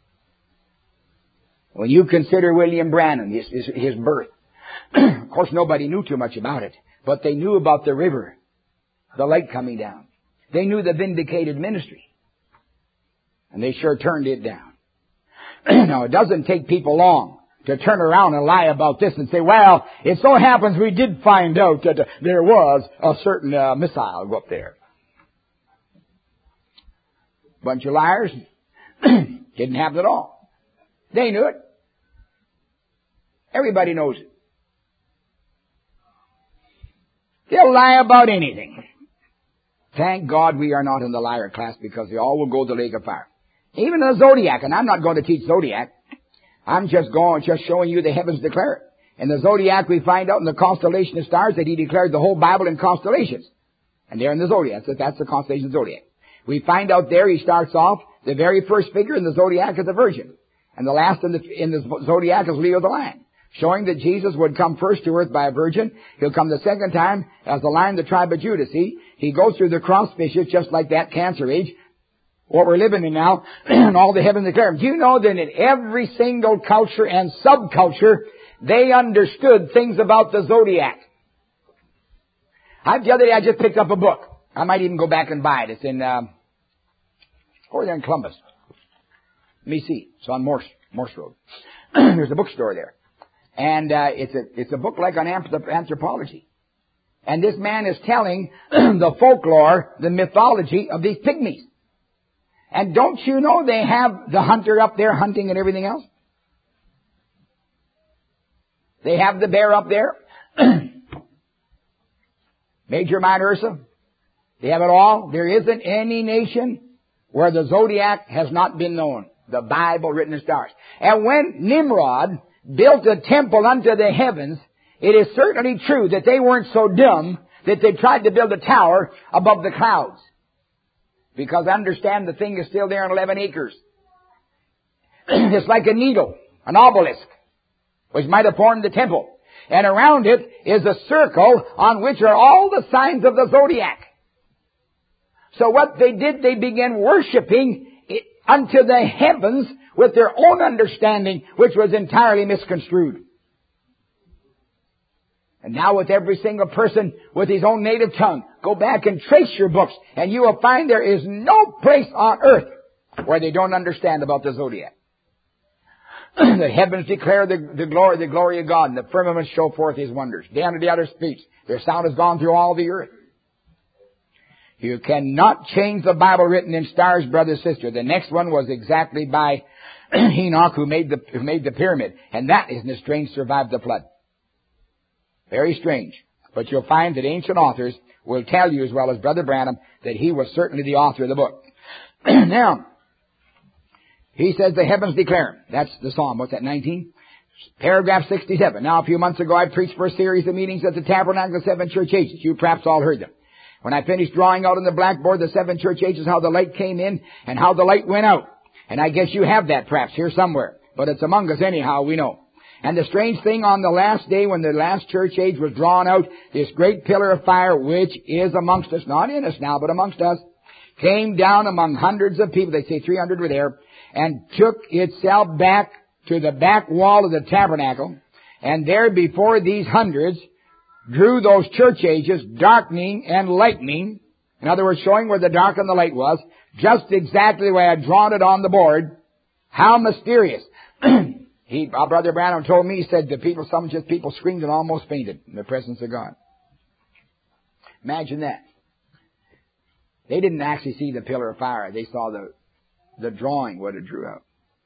When you consider William Branham, his, his, his birth, of course nobody knew too much about it, but they knew about the river, the light coming down. They knew the vindicated ministry. And they sure turned it down. Now, it doesn't take people long to turn around and lie about this and say, well, it so happens we did find out that uh, there was a certain uh, missile go up there. Bunch of liars. Didn't happen at all. They knew it. Everybody knows it. They'll lie about anything. Thank God we are not in the liar class, because they all will go to the lake of fire. Even the zodiac, and I'm not going to teach zodiac. I'm just going, just showing you the heavens declare it. In the zodiac, we find out in the constellation of stars that he declared the whole Bible in constellations. And they're in the zodiac. So that's the constellation of zodiac. We find out there he starts off, the very first figure in the zodiac is the Virgin. And the last in the, in the zodiac is Leo the Lion. Showing that Jesus would come first to earth by a virgin. He'll come the second time as the Lion of the tribe of Judah. See, he goes through the cross fishes just like that Cancer Age, what we're living in now, and all the heavens declare. Do you know that in every single culture and subculture, they understood things about the zodiac? I, the other day I just picked up a book. I might even go back and buy it. It's in, um, over there in Columbus. Let me see. It's on Morse, Morse Road. There's a bookstore there. And uh, it's a it's a book like on anthropology. And this man is telling the folklore, the mythology of these pygmies. And don't you know they have the hunter up there hunting and everything else? They have the bear up there. Major, Minor, Ursa. They have it all. There isn't any nation where the zodiac has not been known. The Bible written in stars. And when Nimrod built a temple unto the heavens, it is certainly true that they weren't so dumb that they tried to build a tower above the clouds. Because understand, the thing is still there in eleven acres. It's like a needle, an obelisk, which might have formed the temple. And around it is a circle on which are all the signs of the zodiac. So what they did, they began worshiping it unto the heavens with their own understanding, which was entirely misconstrued. And now with every single person with his own native tongue, go back and trace your books, and you will find there is no place on earth where they don't understand about the zodiac. The heavens declare the, the glory, the glory of God, and the firmaments show forth His wonders. Day unto day other speech. Their sound has gone through all the earth. You cannot change the Bible written in stars, brother, sister. The next one was exactly by Enoch, who made the who made the pyramid, and that isn't as strange. Survived the flood. Very strange. But you'll find that ancient authors will tell you, as well as Brother Branham, that he was certainly the author of the book. Now, he says the heavens declare. That's the Psalm. What's that, nineteen? Paragraph sixty-seven. Now, a few months ago, I preached for a series of meetings at the Tabernacle of Seven Church Ages. You perhaps all heard them. When I finished drawing out on the blackboard the seven church ages, how the light came in and how the light went out. And I guess you have that perhaps here somewhere. But it's among us anyhow, we know. And the strange thing, on the last day when the last church age was drawn out, this great pillar of fire, which is amongst us, not in us now, but amongst us, came down among hundreds of people. They say three hundred were there, and took itself back to the back wall of the tabernacle. And there before these hundreds drew those church ages, darkening and lightening. In other words, showing where the dark and the light was, just exactly the way I'd drawn it on the board. How mysterious. He, our Brother Branham told me, he said the people, some just people screamed and almost fainted in the presence of God. Imagine that. They didn't actually see the pillar of fire. They saw the, the drawing, what it drew out.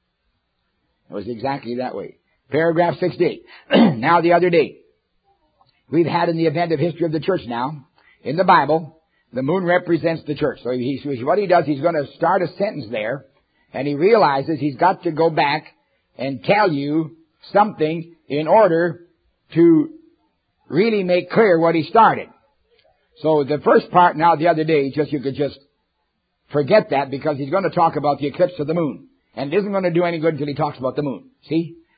It was exactly that way. Paragraph sixty-eight. Now the other day, we've had in the event of history of the church now, in the Bible, the moon represents the church. So he, what he does, he's going to start a sentence there, and he realizes he's got to go back and tell you something in order to really make clear what he started. So the first part now the other day, just you could just forget that, because he's going to talk about the eclipse of the moon. And it isn't going to do any good until he talks about the moon. See?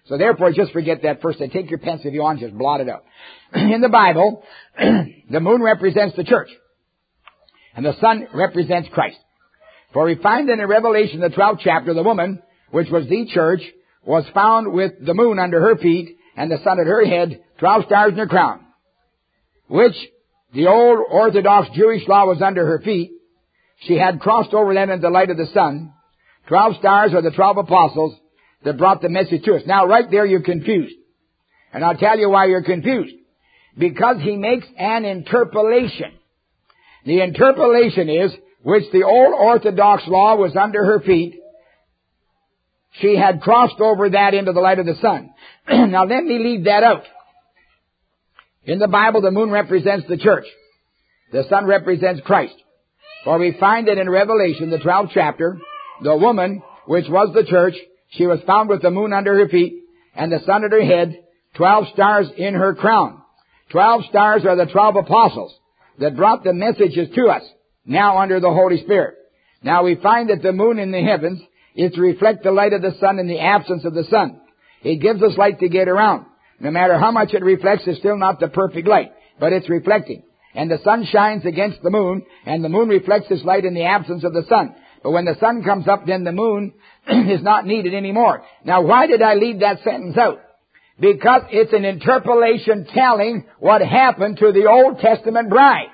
So therefore, just forget that first. And take your pencil if you want, just blot it out. In the Bible, the moon represents the church, and the sun represents Christ. For we find that in Revelation, the twelfth chapter, the woman, which was the church, was found with the moon under her feet, and the sun at her head, twelve stars in her crown, which the old Orthodox Jewish law was under her feet. She had crossed over then in the light of the sun. Twelve stars are the twelve apostles that brought the message to us. Now, right there, you're confused. And I'll tell you why you're confused. Because he makes an interpolation. The interpolation is, which the old Orthodox law was under her feet, she had crossed over that into the light of the sun. Now, let me leave that out. In the Bible, the moon represents the church. The sun represents Christ. For we find that in Revelation, the twelfth chapter, the woman, which was the church, she was found with the moon under her feet, and the sun at her head, twelve stars in her crown. Twelve stars are the twelve apostles that brought the messages to us, now under the Holy Spirit. Now we find that the moon in the heavens is to reflect the light of the sun in the absence of the sun. It gives us light to get around. No matter how much it reflects, it's still not the perfect light, but it's reflecting. And the sun shines against the moon, and the moon reflects its light in the absence of the sun. But when the sun comes up, then the moon is not needed anymore. Now, why did I leave that sentence out? Because it's an interpolation telling what happened to the Old Testament bride.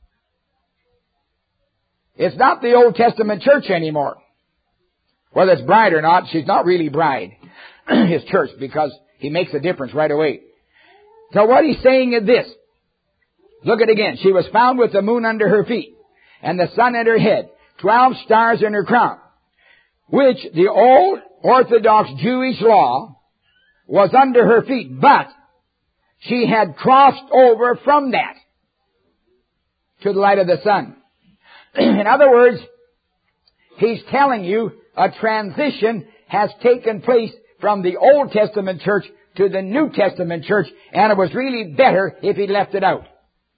It's not the Old Testament church anymore. Whether it's bride or not, she's not really bride. His church, because he makes a difference right away. So what he's saying is this. Look at it again. She was found with the moon under her feet, and the sun at her head, twelve stars in her crown, which the old Orthodox Jewish law was under her feet, but she had crossed over from that to the light of the sun. In other words, he's telling you a transition has taken place from the Old Testament church to the New Testament church, and it was really better if he left it out.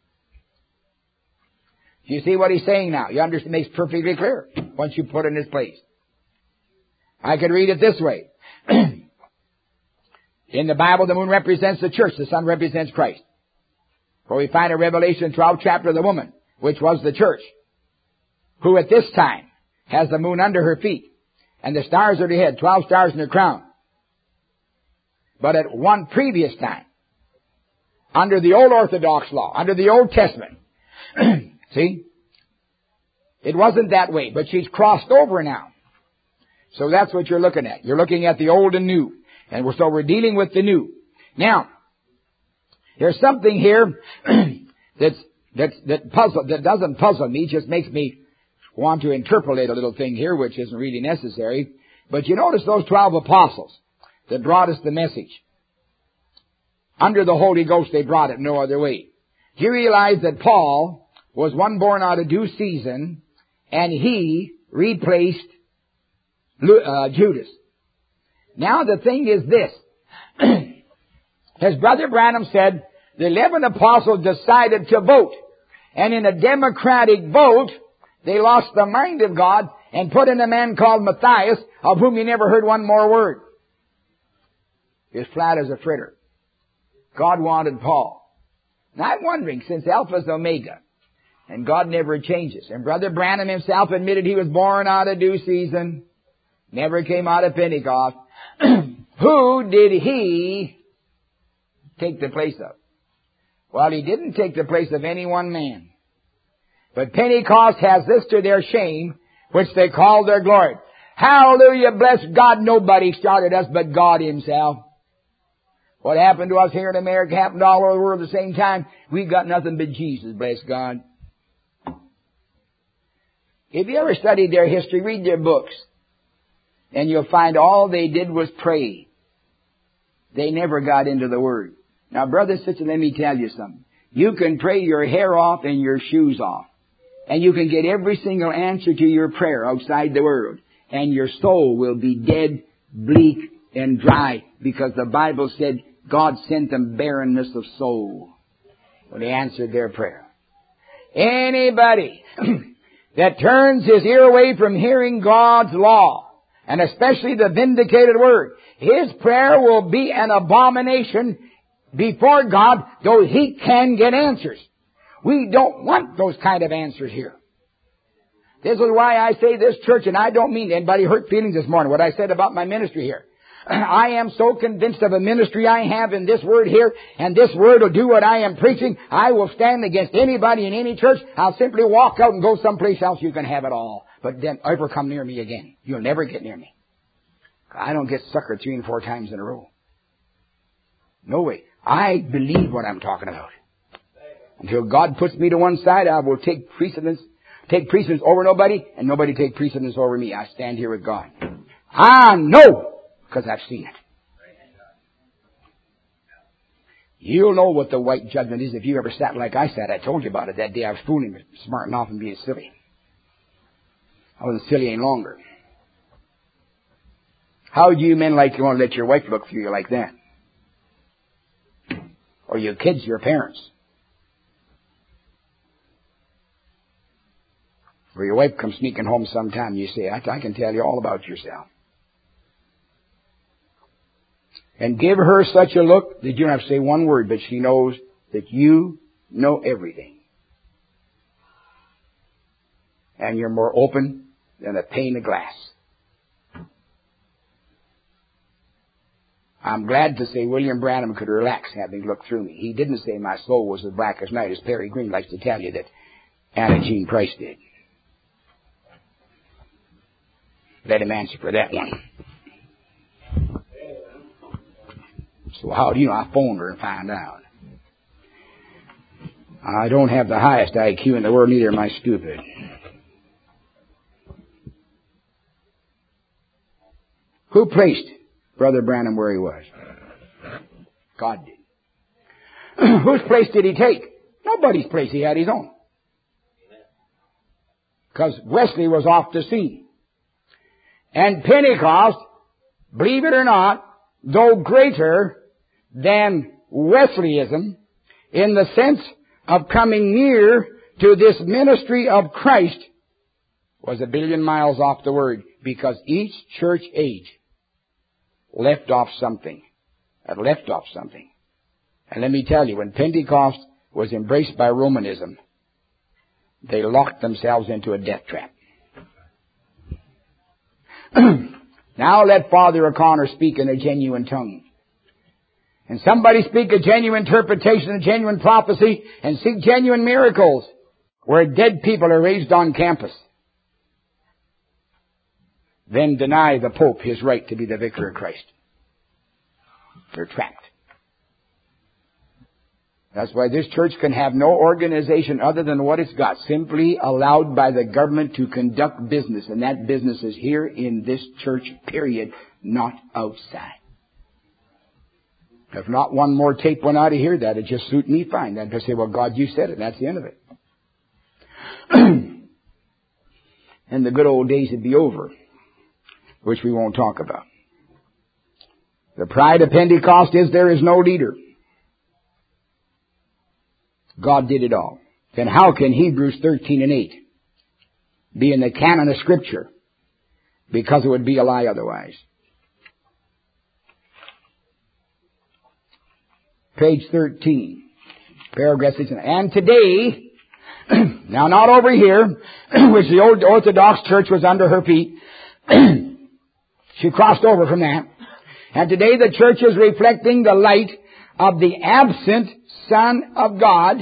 Do you see what he's saying now? You understand? It makes perfectly clear once you put it in his place. I could read it this way. In the Bible, the moon represents the church. The sun represents Christ. For we find in Revelation twelfth chapter the woman, which was the church, who at this time has the moon under her feet, and the stars at her head, twelve stars in her crown. But at one previous time, under the old Orthodox law, under the Old Testament, see, it wasn't that way, but she's crossed over now. So that's what you're looking at. You're looking at the old and new. And we're, so we're dealing with the new. Now, there's something here that's, that's, that puzzle, that doesn't puzzle me, just makes me want to interpolate a little thing here, which isn't really necessary. But you notice those twelve apostles that brought us the message. Under the Holy Ghost, they brought it no other way. Do you realize that Paul was one born out of due season, and he replaced uh, Judas? Now the thing is this. As Brother Branham said, the eleven apostles decided to vote. And in a democratic vote, they lost the mind of God and put in a man called Matthias, of whom you never heard one more word. He was flat as a fritter. God wanted Paul. Now I'm wondering, since Alpha is Omega, and God never changes, and Brother Branham himself admitted he was born out of due season, never came out of Pentecost, who did he take the place of? Well, he didn't take the place of any one man. But Pentecost has this to their shame, which they call their glory. Hallelujah, bless God, nobody started us but God himself. What happened to us here in America happened all over the world at the same time. We've got nothing but Jesus, bless God. If you ever studied their history, read their books, and you'll find all they did was pray. They never got into the Word. Now, brothers, sisters, let me tell you something. You can pray your hair off and your shoes off, and you can get every single answer to your prayer outside the world, and your soul will be dead, bleak, and dry, because the Bible said God sent them barrenness of soul when He answered their prayer. Anybody that turns his ear away from hearing God's law and especially the vindicated Word. His prayer will be an abomination before God, though he can get answers. We don't want those kind of answers here. This is why I say this church, and I don't mean anybody hurt feelings this morning, what I said about my ministry here. I am so convinced of a ministry I have in this Word here, and this Word will do what I am preaching. I will stand against anybody in any church. I'll simply walk out and go someplace else. You can have it all. But then ever come near me again. You'll never get near me. I don't get suckered three and four times in a row. No way. I believe what I'm talking about. Until God puts me to one side, I will take precedence, take precedence over nobody, and nobody take precedence over me. I stand here with God. I know, because I've seen it. You'll know what the white judgment is if you ever sat like I sat. I told you about it that day. I was fooling, smarting off and being silly. I wasn't silly any longer. How do you men like you want to let your wife look through you like that? Or your kids, your parents? Or your wife comes sneaking home sometime and you say, I, I can tell you all about yourself. And give her such a look that you don't have to say one word, but she knows that you know everything. And you're more open than a pane of glass. I'm glad to say William Branham could relax having looked through me. He didn't say my soul was as black as night, as Perry Green likes to tell you that Anna Jean Price did. Let him answer for that one. So how do you know? I phoned her and found out. I don't have the highest I Q in the world, neither am I stupid. Who placed Brother Branham where he was? God did. Whose place did he take? Nobody's place. He had his own. Because Wesley was off the scene. And Pentecost, believe it or not, though greater than Wesleyism, in the sense of coming near to this ministry of Christ, was a billion miles off the Word, because each church age left off something. It left off something. And let me tell you, when Pentecost was embraced by Romanism, they locked themselves into a death trap. Now let Father O'Connor speak in a genuine tongue. And somebody speak a genuine interpretation, a genuine prophecy, and seek genuine miracles where dead people are raised on campus. Then deny the Pope his right to be the vicar of Christ. They're trapped. That's why this church can have no organization other than what it's got, simply allowed by the government to conduct business. And that business is here in this church, period, not outside. If not one more tape went out of here, that'd just suit me fine. Then to say, well, God, you said it. That's the end of it. And the good old days would be over, which we won't talk about. The pride of Pentecost is there is no leader. God did it all. Then how can Hebrews thirteen and eight be in the canon of Scripture? Because it would be a lie otherwise. Page thirteen, paragraph six. And today, now not over here, which the old Orthodox Church was under her feet. She crossed over from that. And today the church is reflecting the light of the absent Son of God.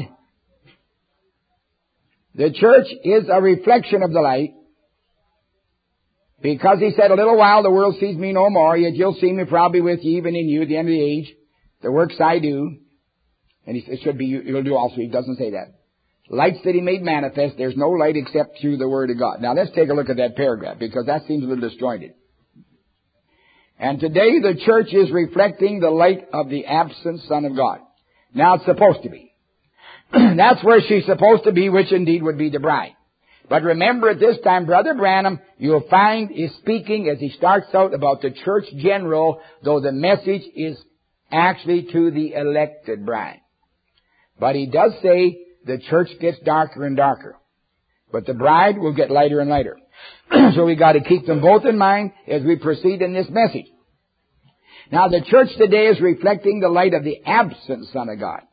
The church is a reflection of the light. Because he said, a little while the world sees me no more, yet you'll see me probably with you, even in you, at the end of the age. The works I do. And he, it should be, you'll do also. He doesn't say that. Lights that he made manifest, there's no light except through the Word of God. Now let's take a look at that paragraph, because that seems a little disjointed. And today the church is reflecting the light of the absent Son of God. Now it's supposed to be. That's where she's supposed to be, which indeed would be the bride. But remember at this time, Brother Branham, you'll find, is speaking as he starts out about the church general, though the message is actually to the elected bride. But he does say the church gets darker and darker. But the bride will get lighter and lighter. So we got to keep them both in mind as we proceed in this message. Now the church today is reflecting the light of the absent Son of God.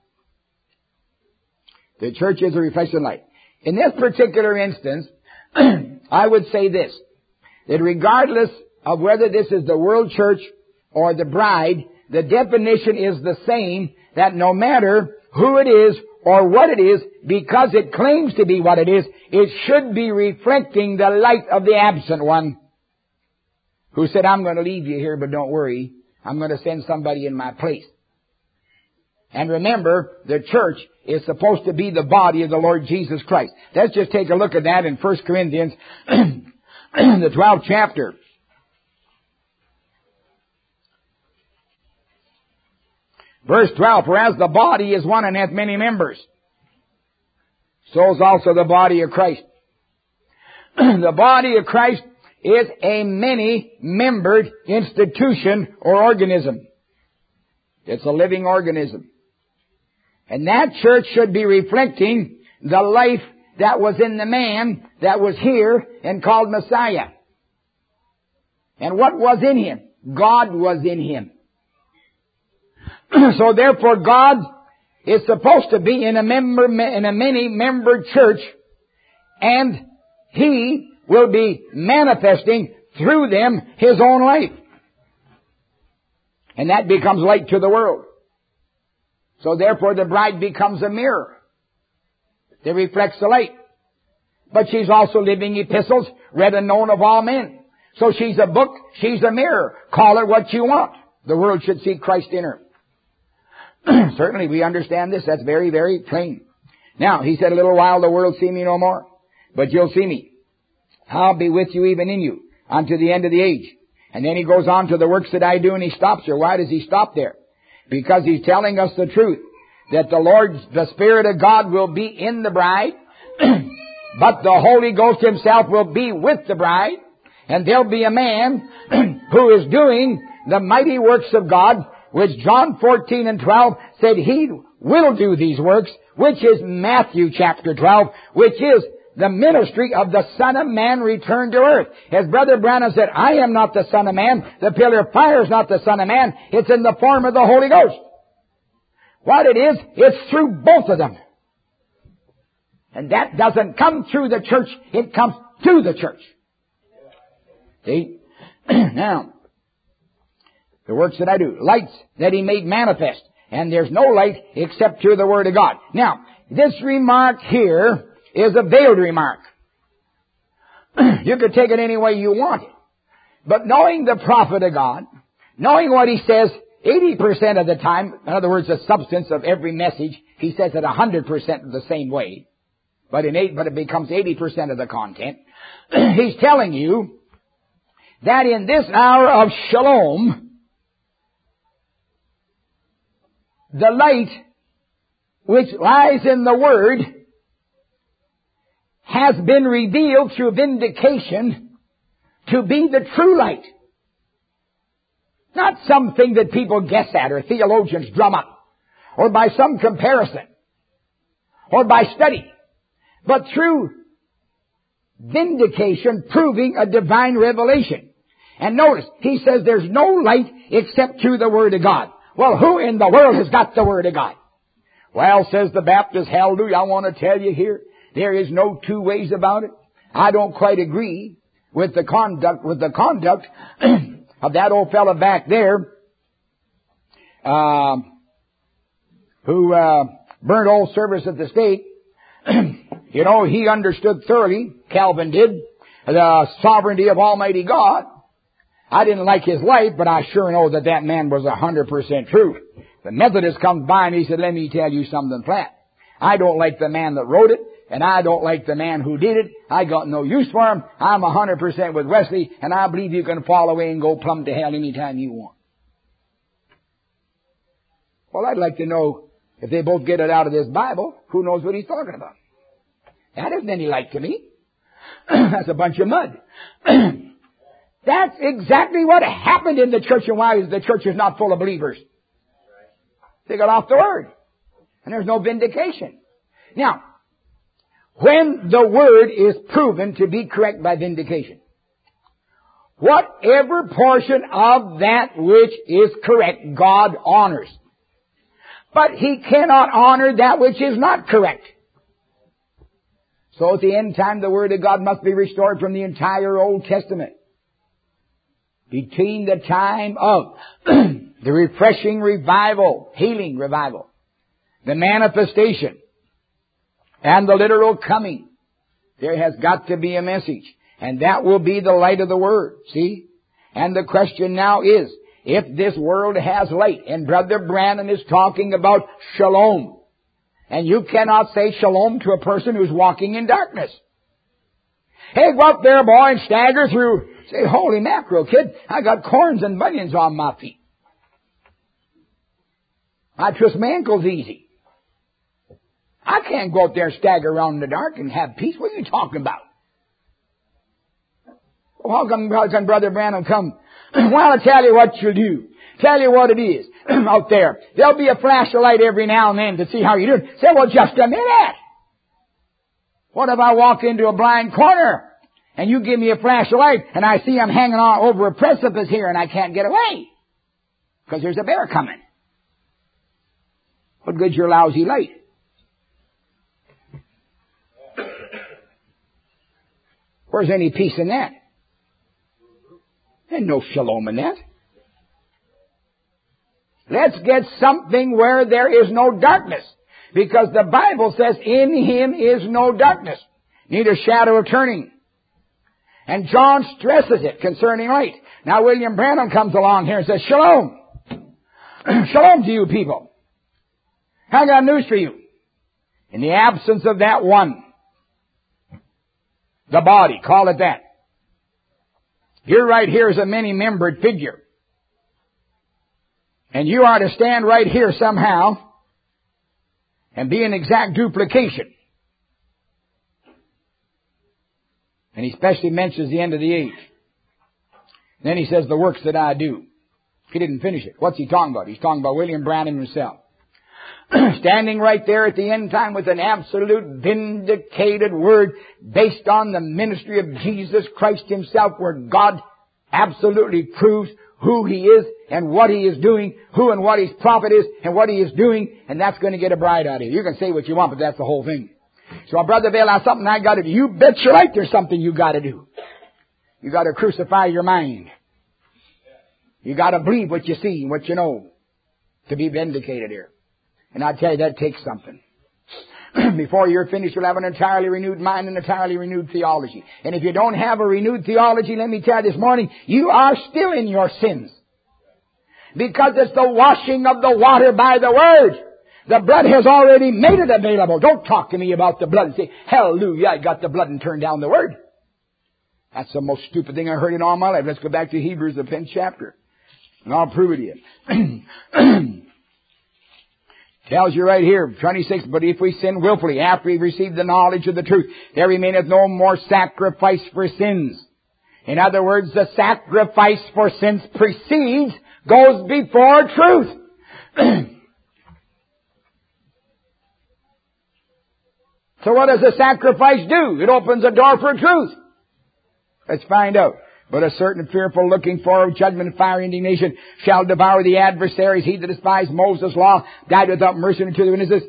The church is a reflection of light. In this particular instance, I would say this, that regardless of whether this is the world church or the bride, the definition is the same, that no matter who it is or what it is, because it claims to be what it is, it should be reflecting the light of the absent one, who said, I'm going to leave you here, but don't worry, I'm going to send somebody in my place. And remember, the church is supposed to be the body of the Lord Jesus Christ. Let's just take a look at that in First Corinthians, the twelfth chapter. Verse twelve, for as the body is one and hath many members, so is also the body of Christ. The body of Christ is a many-membered institution or organism. It's a living organism. And that church should be reflecting the life that was in the man that was here and called Messiah. And what was in him? God was in him. So therefore God is supposed to be in a member, in a many-membered church, and He will be manifesting through them His own life. And that becomes light to the world. So therefore the bride becomes a mirror that reflects the light. But she's also living epistles, read and known of all men. So she's a book, she's a mirror. Call her what you want. The world should see Christ in her. Certainly we understand this. That's very, very plain. Now, he said, a little while the world see me no more, but you'll see me. I'll be with you, even in you, unto the end of the age. And then he goes on to the works that I do, and he stops there. Why does he stop there? Because he's telling us the truth, that the Lord, the Spirit of God will be in the bride, but the Holy Ghost Himself will be with the bride, and there'll be a man who is doing the mighty works of God, which John fourteen and twelve said He will do these works, which is Matthew chapter twelve, which is the ministry of the Son of Man returned to earth. As Brother Branham said, I am not the Son of Man. The pillar of fire is not the Son of Man. It's in the form of the Holy Ghost. What it is, it's through both of them. And that doesn't come through the church. It comes to the church. See? Now, the works that I do, lights that He made manifest. And there's no light except through the Word of God. Now, this remark here is a veiled remark. You could take it any way you want it. But knowing the prophet of God, knowing what he says eighty percent of the time, in other words, the substance of every message, he says it one hundred percent the same way, but in eight, but it becomes eighty percent of the content. He's telling you that in this hour of shalom, the light which lies in the Word has been revealed through vindication to be the true light. Not something that people guess at or theologians drum up, or by some comparison, or by study, but through vindication proving a divine revelation. And notice, he says there's no light except through the Word of God. Well, who in the world has got the Word of God? Well, says the Baptist, hallelujah, I want to tell you here, there is no two ways about it. I don't quite agree with the conduct, with the conduct of that old fella back there, uh, who, uh, burned all service at the stake. You know, he understood thoroughly, Calvin did, the sovereignty of Almighty God. I didn't like his life, but I sure know that that man was a hundred percent true. The Methodist comes by and he said, let me tell you something flat. I don't like the man that wrote it, and I don't like the man who did it. I got no use for him. I'm a hundred percent with Wesley, and I believe you can fall away and go plumb to hell anytime you want. Well, I'd like to know, if they both get it out of this Bible, who knows what he's talking about? That isn't any light to me. That's a bunch of mud. That's exactly what happened in the church, and why the church is not full of believers. They got off the Word, and there's no vindication. Now, when the Word is proven to be correct by vindication. Whatever portion of that which is correct, God honors. But He cannot honor that which is not correct. So at the end time, the Word of God must be restored from the entire Old Testament. Between the time of the refreshing revival, healing revival, the manifestation, and the literal coming, there has got to be a message. And that will be the light of the Word. See? And the question now is, if this world has light, and Brother Branham is talking about shalom, and you cannot say shalom to a person who's walking in darkness. Hey, go up there, boy, and stagger through. Say, holy mackerel, kid, I got corns and bunions on my feet. I twist my ankles easy. I can't go up there and stagger around in the dark and have peace. What are you talking about? Well, how come, how can Brother Branham come? Well, I'll tell you what you'll do. Tell you what it is out there. There'll be a flash of light every now and then to see how you're doing. Say, well, just a minute. What if I walk into a blind corner and you give me a flash of light and I see I'm hanging on over a precipice here and I can't get away because there's a bear coming? What good's your lousy light? Where's any peace in that? There's no shalom in that. Let's get something where there is no darkness. Because the Bible says, in Him is no darkness, neither shadow of turning. And John stresses it concerning light. Now William Branham comes along here and says, shalom. Shalom to you people. I got news for you. In the absence of that one, the body, call it that. You're right here as a many-membered figure. And you are to stand right here somehow and be an exact duplication. And he especially mentions the end of the age. And then he says, the works that I do. He didn't finish it. What's he talking about? He's talking about William Branham himself. Standing right there at the end time with an absolute vindicated word based on the ministry of Jesus Christ Himself, where God absolutely proves who He is and what He is doing, who and what His prophet is and what He is doing, and that's going to get a bride out of you. You can say what you want, but that's the whole thing. So, Brother Bill, that's something I got to do. You bet your life there's something you got to do. You got to crucify your mind. You got to believe what you see and what you know to be vindicated here. And I tell you, that takes something. Before you're finished, you'll have an entirely renewed mind and entirely renewed theology. And if you don't have a renewed theology, let me tell you this morning, you are still in your sins. Because it's the washing of the water by the Word. The blood has already made it available. Don't talk to me about the blood and say, hallelujah, I got the blood and turned down the Word. That's the most stupid thing I heard in all my life. Let's go back to Hebrews, the tenth chapter. And I'll prove it to you. Tells you right here, twenty-six, but if we sin willfully after we've received the knowledge of the truth, there remaineth no more sacrifice for sins. In other words, the sacrifice for sins precedes, goes before truth. So what does the sacrifice do? It opens a door for truth. Let's find out. But a certain fearful looking for of judgment and fiery indignation shall devour the adversaries. He that despised Moses' law died without mercy unto the witnesses.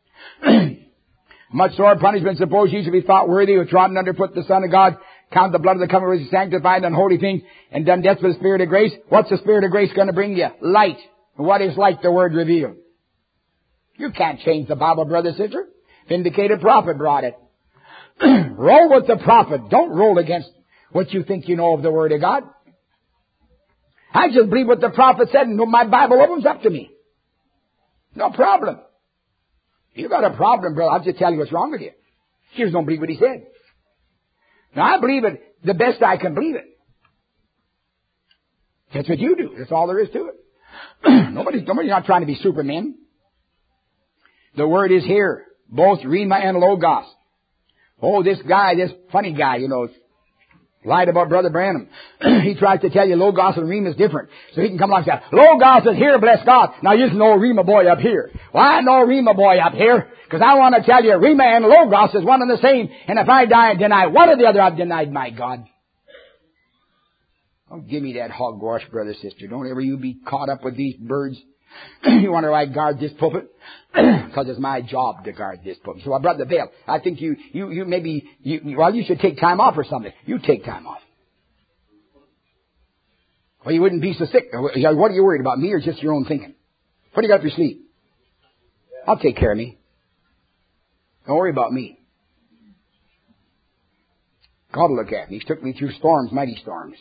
Much sore punishment, suppose ye should be thought worthy who trodden underfoot the Son of God, count the blood of the covenant which is sanctified and unholy thing, and done death with the Spirit of grace. What's the Spirit of grace going to bring you? Light. And what is light? The Word revealed. You can't change the Bible, brother, sister. Vindicated prophet brought it. Roll with the prophet. Don't roll against what you think you know of the Word of God. I just believe what the prophet said, and my Bible opens up to me. No problem. You got a problem, brother. I'll just tell you what's wrong with you. You just don't believe what he said. Now, I believe it the best I can believe it. That's what you do. That's all there is to it. Nobody, nobody's not trying to be Superman. The Word is here. Both Rhema and Logos. Oh, this guy, this funny guy, you know, Lied about Brother Branham. He tries to tell you Logos and Rhema is different. So he can come along and say, Logos is here, bless God. Now you know Rhema boy up here. Well, I know Rhema boy up here. Because I want to tell you, Rhema and Logos is one and the same. And if I die and deny one or the other, I've denied my God. Don't give me that hogwash, brother, sister. Don't ever you be caught up with these birds. You wonder why I guard this pulpit? Because it's my job to guard this pulpit. So, well, Brother Vail, I think you, you, you maybe, you, well, you should take time off or something. You take time off. Well, you wouldn't be so sick. What are you worried about, me or just your own thinking? What do you got up your sleeve? I'll take care of me. Don't worry about me. God will look at me. He took me through storms, mighty storms.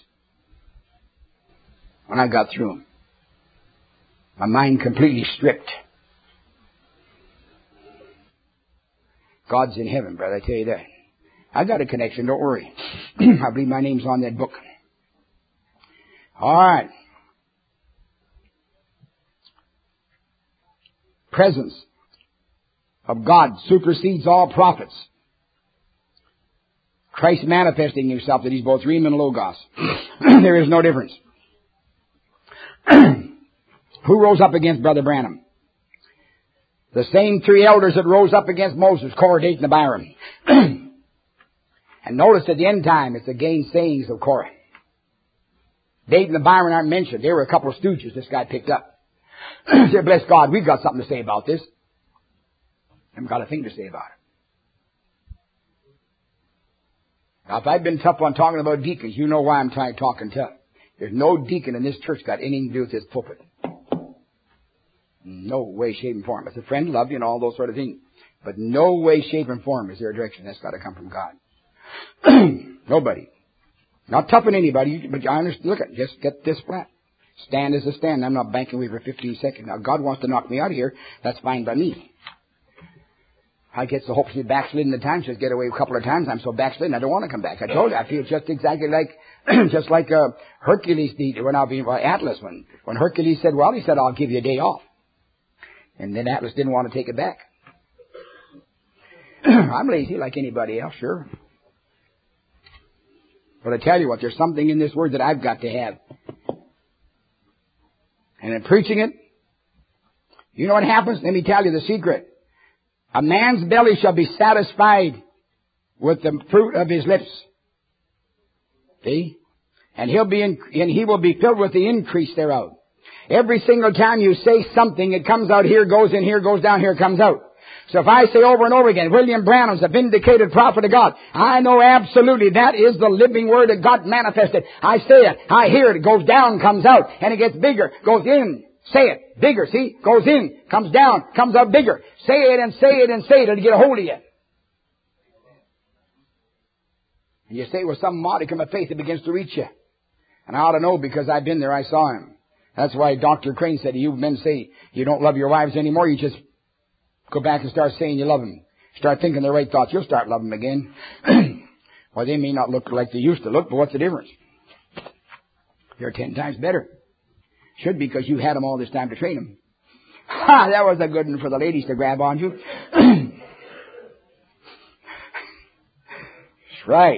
When I got through them, my mind completely stripped. God's in heaven, brother, I tell you that. I got a connection, don't worry. I believe my name's on that book. All right. Presence of God supersedes all prophets. Christ manifesting himself that he's both Rhema and Logos. There is no difference. Who rose up against Brother Branham? The same three elders that rose up against Moses, Korah, Dathan, and Abiram. And notice at the end time, it's the gainsayings of Korah. Dathan and Abiram aren't mentioned. They were a couple of stooges this guy picked up. Said, bless God, we've got something to say about this. Haven't got a thing to say about it. Now, if I've been tough on talking about deacons, you know why I'm trying talking tough. There's no deacon in this church got anything to do with this pulpit. No way, shape, and form. As a friend, love you, and all those sort of things. But no way, shape, and form is there a direction. That's got to come from God. Nobody. Not tough on anybody, but I understand. Look at it. Just get this flat. Stand is a stand. I'm not banking away for fifteen seconds. Now, God wants to knock me out of here. That's fine by me. I get so hopelessly backslidden the time. Just get away a couple of times. I'm so backslidden, I don't want to come back. I told you, I feel just exactly like, just like uh, Hercules did when I being well, Atlas. When when Hercules said, "Well," he said, "I'll give you a day off," and then Atlas didn't want to take it back. I'm lazy like anybody else, sure. But I tell you what, there's something in this word that I've got to have. And in preaching it, you know what happens? Let me tell you the secret. A man's belly shall be satisfied with the fruit of his lips. See? And he'll be in, and he will be filled with the increase thereof. Every single time you say something, it comes out here, goes in here, goes down here, comes out. So if I say over and over again, William Branham's a vindicated prophet of God, I know absolutely that is the living word of God manifested. I say it, I hear it, it goes down, comes out, and it gets bigger, goes in. Say it, bigger, see? Goes in, comes down, comes out bigger. Say it and say it and say it, it'll get a hold of you. And you say it with some modicum of faith, it begins to reach you. And I ought to know because I've been there, I saw him. That's why Doctor Crane said, you men say you don't love your wives anymore, you just go back and start saying you love them. Start thinking the right thoughts. You'll start loving them again. Well, they may not look like they used to look, but what's the difference? They're ten times better. Should be because you had them all this time to train them. Ha! That was a good one for the ladies to grab onto. That's right.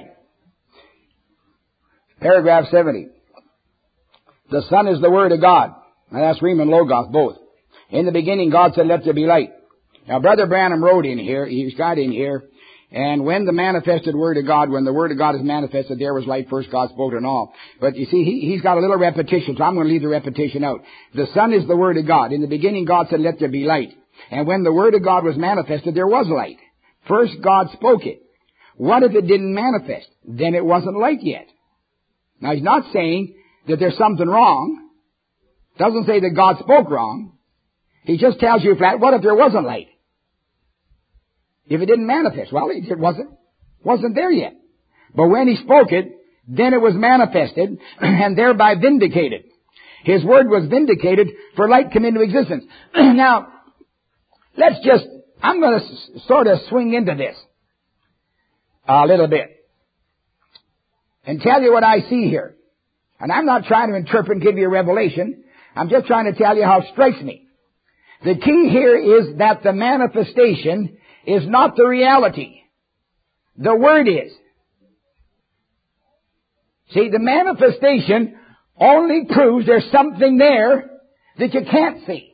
Paragraph seventy. The Son is the Word of God. Now that's Rhema and Logos, both. In the beginning, God said, let there be light. Now, Brother Branham wrote in here, he's got in here, and when the manifested Word of God, when the Word of God is manifested, there was light, first God spoke and all. But you see, he, he's got a little repetition, so I'm going to leave the repetition out. The Son is the Word of God. In the beginning, God said, let there be light. And when the Word of God was manifested, there was light. First God spoke it. What if it didn't manifest? Then it wasn't light yet. Now, he's not saying that there's something wrong. Doesn't say that God spoke wrong. He just tells you flat, what if there wasn't light? If it didn't manifest, well, it wasn't, wasn't there yet. But when he spoke it, then it was manifested and thereby vindicated. His word was vindicated for light come into existence. Now, let's just, I'm going to s- sort of swing into this a little bit and tell you what I see here. And I'm not trying to interpret and give you a revelation. I'm just trying to tell you how it strikes me. The key here is that the manifestation is not the reality. The Word is. See, the manifestation only proves there's something there that you can't see.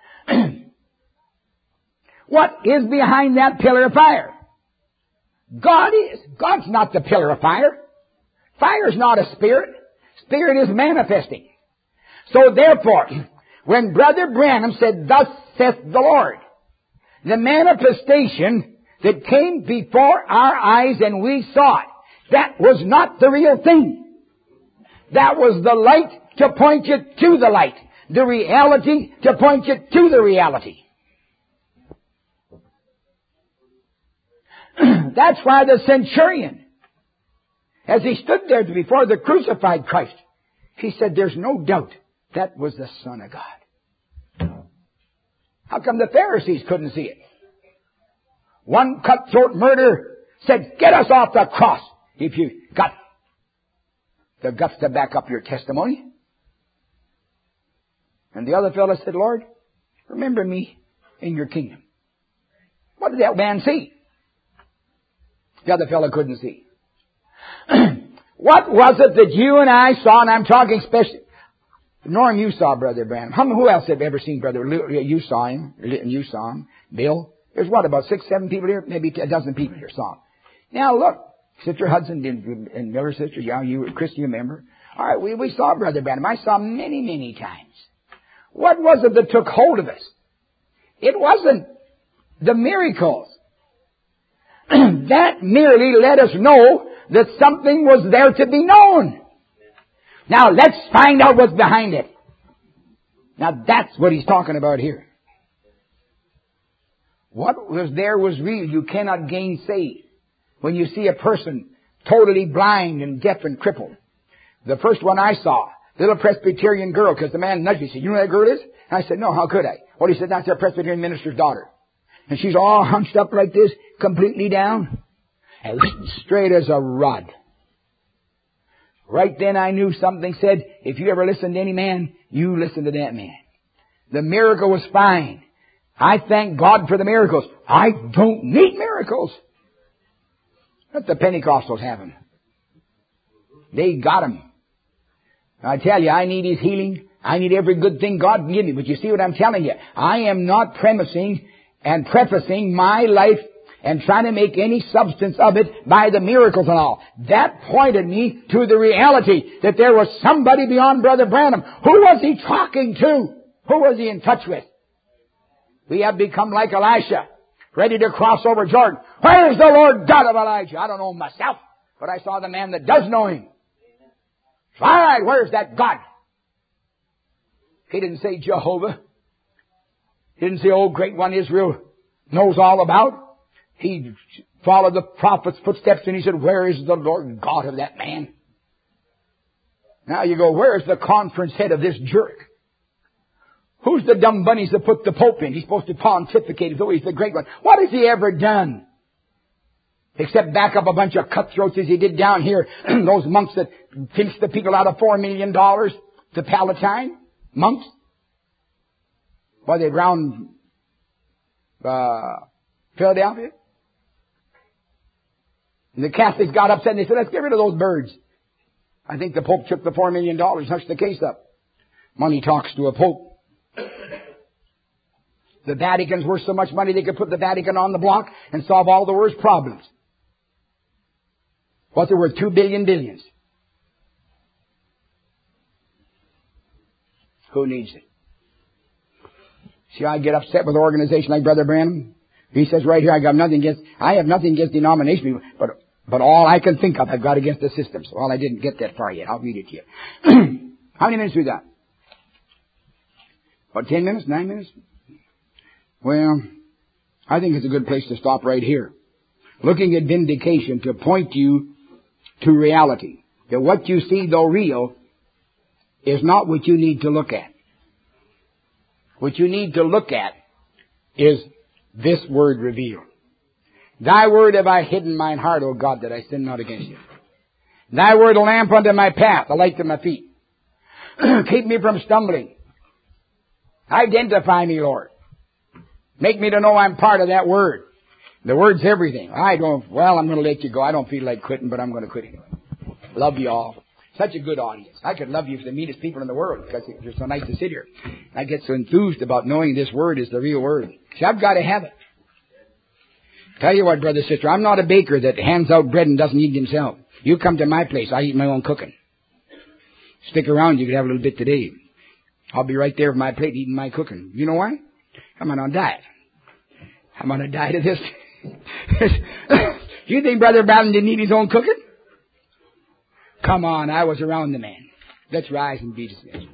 What is behind that pillar of fire? God is. God's not the pillar of fire. Fire's not a spirit. Spirit is manifesting. So therefore, when Brother Branham said, "Thus saith the Lord," the manifestation that came before our eyes and we saw it, that was not the real thing. That was the light to point you to the light. The reality to point you to the reality. That's why the centurion, as he stood there before the crucified Christ, he said, "There's no doubt that was the Son of God." How come the Pharisees couldn't see it? One cutthroat murderer said, "Get us off the cross if you got the guts to back up your testimony." And the other fellow said, "Lord, remember me in your kingdom." What did that man see? The other fellow couldn't see. What was it that you and I saw? And I'm talking especially, Norm, you saw Brother Branham. How, who else have ever seen Brother Lou? You saw him. You saw him. Bill. There's what, about six, seven people here? Maybe a dozen people here saw him. Now look, Sister Hudson and, and Miller's sister, yeah, you, Chris, you remember. All right, we, we saw Brother Branham. I saw him many, many times. What was it that took hold of us? It wasn't the miracles. That merely let us know that something was there to be known. Now let's find out what's behind it. Now that's what he's talking about here. What was there was real. You cannot gainsay. When you see a person totally blind and deaf and crippled. The first one I saw, little Presbyterian girl, because the man nudged me and said, "You know who that girl is?" And I said, "No, how could I?" Well, he said, "That's their Presbyterian minister's daughter. And she's all hunched up like this, completely down, and straight as a rod." Right then I knew something said, if you ever listen to any man, you listen to that man. The miracle was fine. I thank God for the miracles. I don't need miracles. Let the Pentecostals have them. They got them. I tell you, I need His healing. I need every good thing God can give me. But you see what I'm telling you? I am not premising and prefacing my life and trying to make any substance of it by the miracles and all. That pointed me to the reality that there was somebody beyond Brother Branham. Who was he talking to? Who was he in touch with? We have become like Elisha, ready to cross over Jordan. Where's the Lord God of Elijah? I don't know him myself, but I saw the man that does know him. All right, where's that God? He didn't say Jehovah. He didn't say, "Oh, great one Israel knows all about." He followed the prophet's footsteps and he said, "Where is the Lord God of that man?" Now you go, where's the conference head of this jerk? Who's the dumb bunnies that put the Pope in? He's supposed to pontificate as though he's the great one. What has he ever done? Except back up a bunch of cutthroats as he did down here. Those monks that pinched the people out of four million dollars to Palatine. Monks. Why, they drowned uh, Philadelphia. And the Catholics got upset and they said, "Let's get rid of those birds." I think the Pope took the four million dollars and hushed the case up. Money talks to a Pope. The Vatican's worth so much money they could put the Vatican on the block and solve all the world's problems. What's it worth? Two billion billions. Who needs it? See, I get upset with an organization like Brother Branham. He says right here, I got nothing against, I have nothing against denomination, but, but all I can think of I've got against the systems. Well, I didn't get that far yet. I'll read it to you. How many minutes we got? About ten minutes? Nine minutes? Well, I think it's a good place to stop right here. Looking at vindication to point you to reality. That what you see, though real, is not what you need to look at. What you need to look at is this word revealed. Thy word have I hidden mine heart, O God, that I sin not against you. Thy word a lamp unto my path, a light to my feet. Keep me from stumbling. Identify me, Lord. Make me to know I'm part of that word. The word's everything. I don't, well, I'm going to let you go. I don't feel like quitting, but I'm going to quit anyway. Love you all. Such a good audience. I could love you for the meanest people in the world because you're so nice to sit here. I get so enthused about knowing this Word is the real Word. See, I've got to have it. Tell you what, brother, sister, I'm not a baker that hands out bread and doesn't eat himself. You come to my place, I eat my own cooking. Stick around, you can have a little bit today. I'll be right there with my plate eating my cooking. You know why? I'm on a diet. I'm on a diet of this. Do you think Brother Branham didn't eat his own cooking? Come on, I was around the man. Let's rise and be dismissed.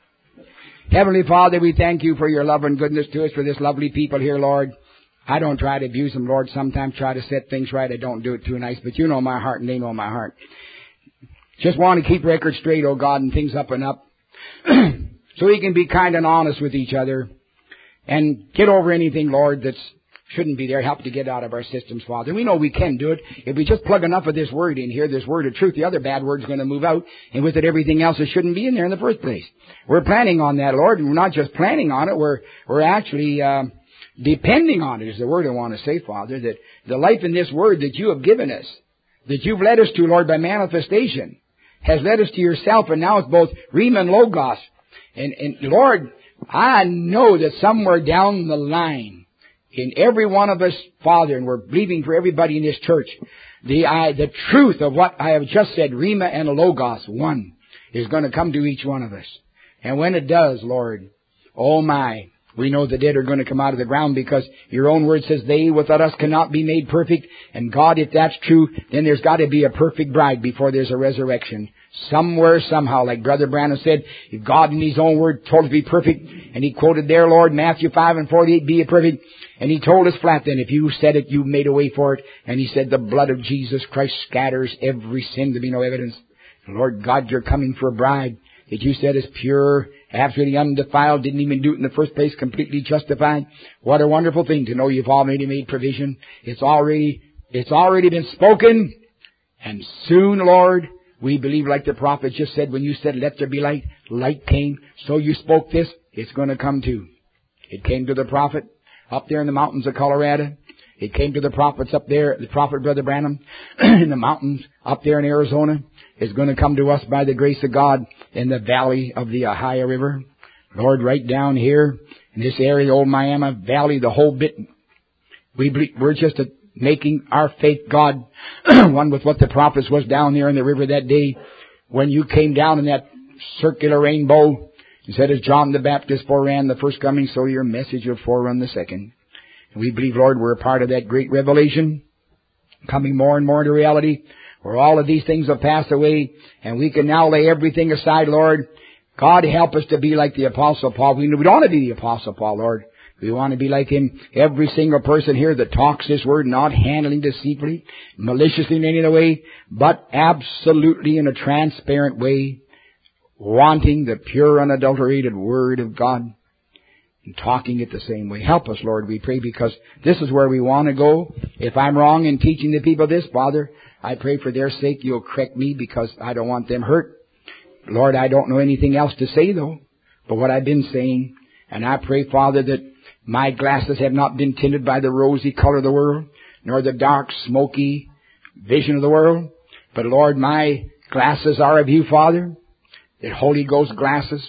Heavenly Father, we thank you for your love and goodness to us, for this lovely people here, Lord. I don't try to abuse them, Lord. Sometimes try to set things right. I don't do it too nice, but you know my heart and they know my heart. Just want to keep records straight, oh God, and things up and up. So we can be kind and honest with each other and get over anything, Lord, that's shouldn't be there. Help to get out of our systems, Father. We know we can do it. If we just plug enough of this word in here, this word of truth, the other bad word's going to move out, and with it everything else that shouldn't be in there in the first place. We're planning on that, Lord, and we're not just planning on it. We're we're actually uh, depending on it, is the word I want to say, Father, that the life in this word that you have given us, that you've led us to, Lord, by manifestation, has led us to yourself, and now it's both Rhema and Logos. And, and Lord, I know that somewhere down the line, in every one of us, Father, and we're believing for everybody in this church, the I, the truth of what I have just said, Rhema and Logos, one, is going to come to each one of us. And when it does, Lord, oh my, we know the dead are going to come out of the ground because your own word says they without us cannot be made perfect. And God, if that's true, then there's got to be a perfect bride before there's a resurrection. Somewhere, somehow, like Brother Branham said, if God in His own word told us to be perfect, and He quoted there, Lord, Matthew five and forty-eight, be ye perfect. And He told us flat then, if you said it, you made a way for it. And He said, the blood of Jesus Christ scatters every sin to be no evidence. Lord God, you're coming for a bride that you said is pure, absolutely undefiled, didn't even do it in the first place, completely justified. What a wonderful thing to know you've already made provision. It's already, it's already been spoken. And soon, Lord, we believe like the prophet just said, when you said, let there be light, light came. So you spoke this, it's going to come too. It came to the prophet up there in the mountains of Colorado. It came to the prophets up there, the prophet Brother Branham, in the mountains up there in Arizona. It's going to come to us by the grace of God in the valley of the Ohio River. Lord, right down here in this area, the old Miami Valley, the whole bit. We believe, we're just a, making our faith, God, one with what the prophets was down there in the river that day when you came down in that circular rainbow. You said, as John the Baptist foreran the first coming, so your message will forerun the second. And we believe, Lord, we're a part of that great revelation, coming more and more into reality, where all of these things will pass away, and we can now lay everything aside, Lord. God, help us to be like the Apostle Paul. We don't want to be the Apostle Paul, Lord. We want to be like him. Every single person here that talks this word, not handling deceitfully, maliciously in any other way, but absolutely in a transparent way, wanting the pure, unadulterated Word of God and talking it the same way. Help us, Lord, we pray, because this is where we want to go. If I'm wrong in teaching the people this, Father, I pray for their sake you'll correct me, because I don't want them hurt. Lord, I don't know anything else to say, though, but what I've been saying. And I pray, Father, that my glasses have not been tinted by the rosy color of the world, nor the dark, smoky vision of the world. But, Lord, my glasses are of you, Father. The Holy Ghost glasses,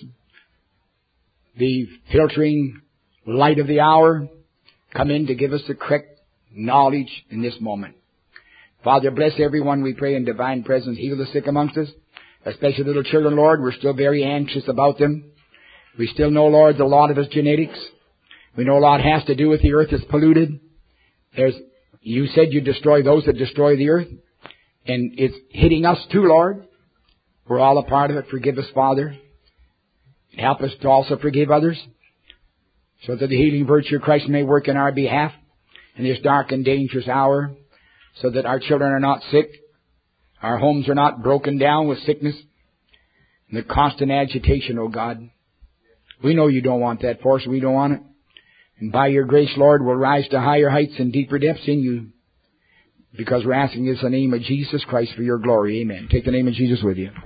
the filtering light of the hour, come in to give us the correct knowledge in this moment. Father, bless everyone, we pray, in divine presence. Heal the sick amongst us, especially little children, Lord. We're still very anxious about them. We still know, Lord, a lot of it's genetics. We know a lot has to do with the earth is polluted. There's, you said you destroy those that destroy the earth. And it's hitting us too, Lord. We're all a part of it. Forgive us, Father. Help us to also forgive others, so that the healing virtue of Christ may work in our behalf in this dark and dangerous hour, so that our children are not sick, our homes are not broken down with sickness, and the constant agitation, oh God. We know you don't want that for us. We don't want it. And by your grace, Lord, we'll rise to higher heights and deeper depths in you, because we're asking this in the name of Jesus Christ for your glory. Amen. Take the name of Jesus with you.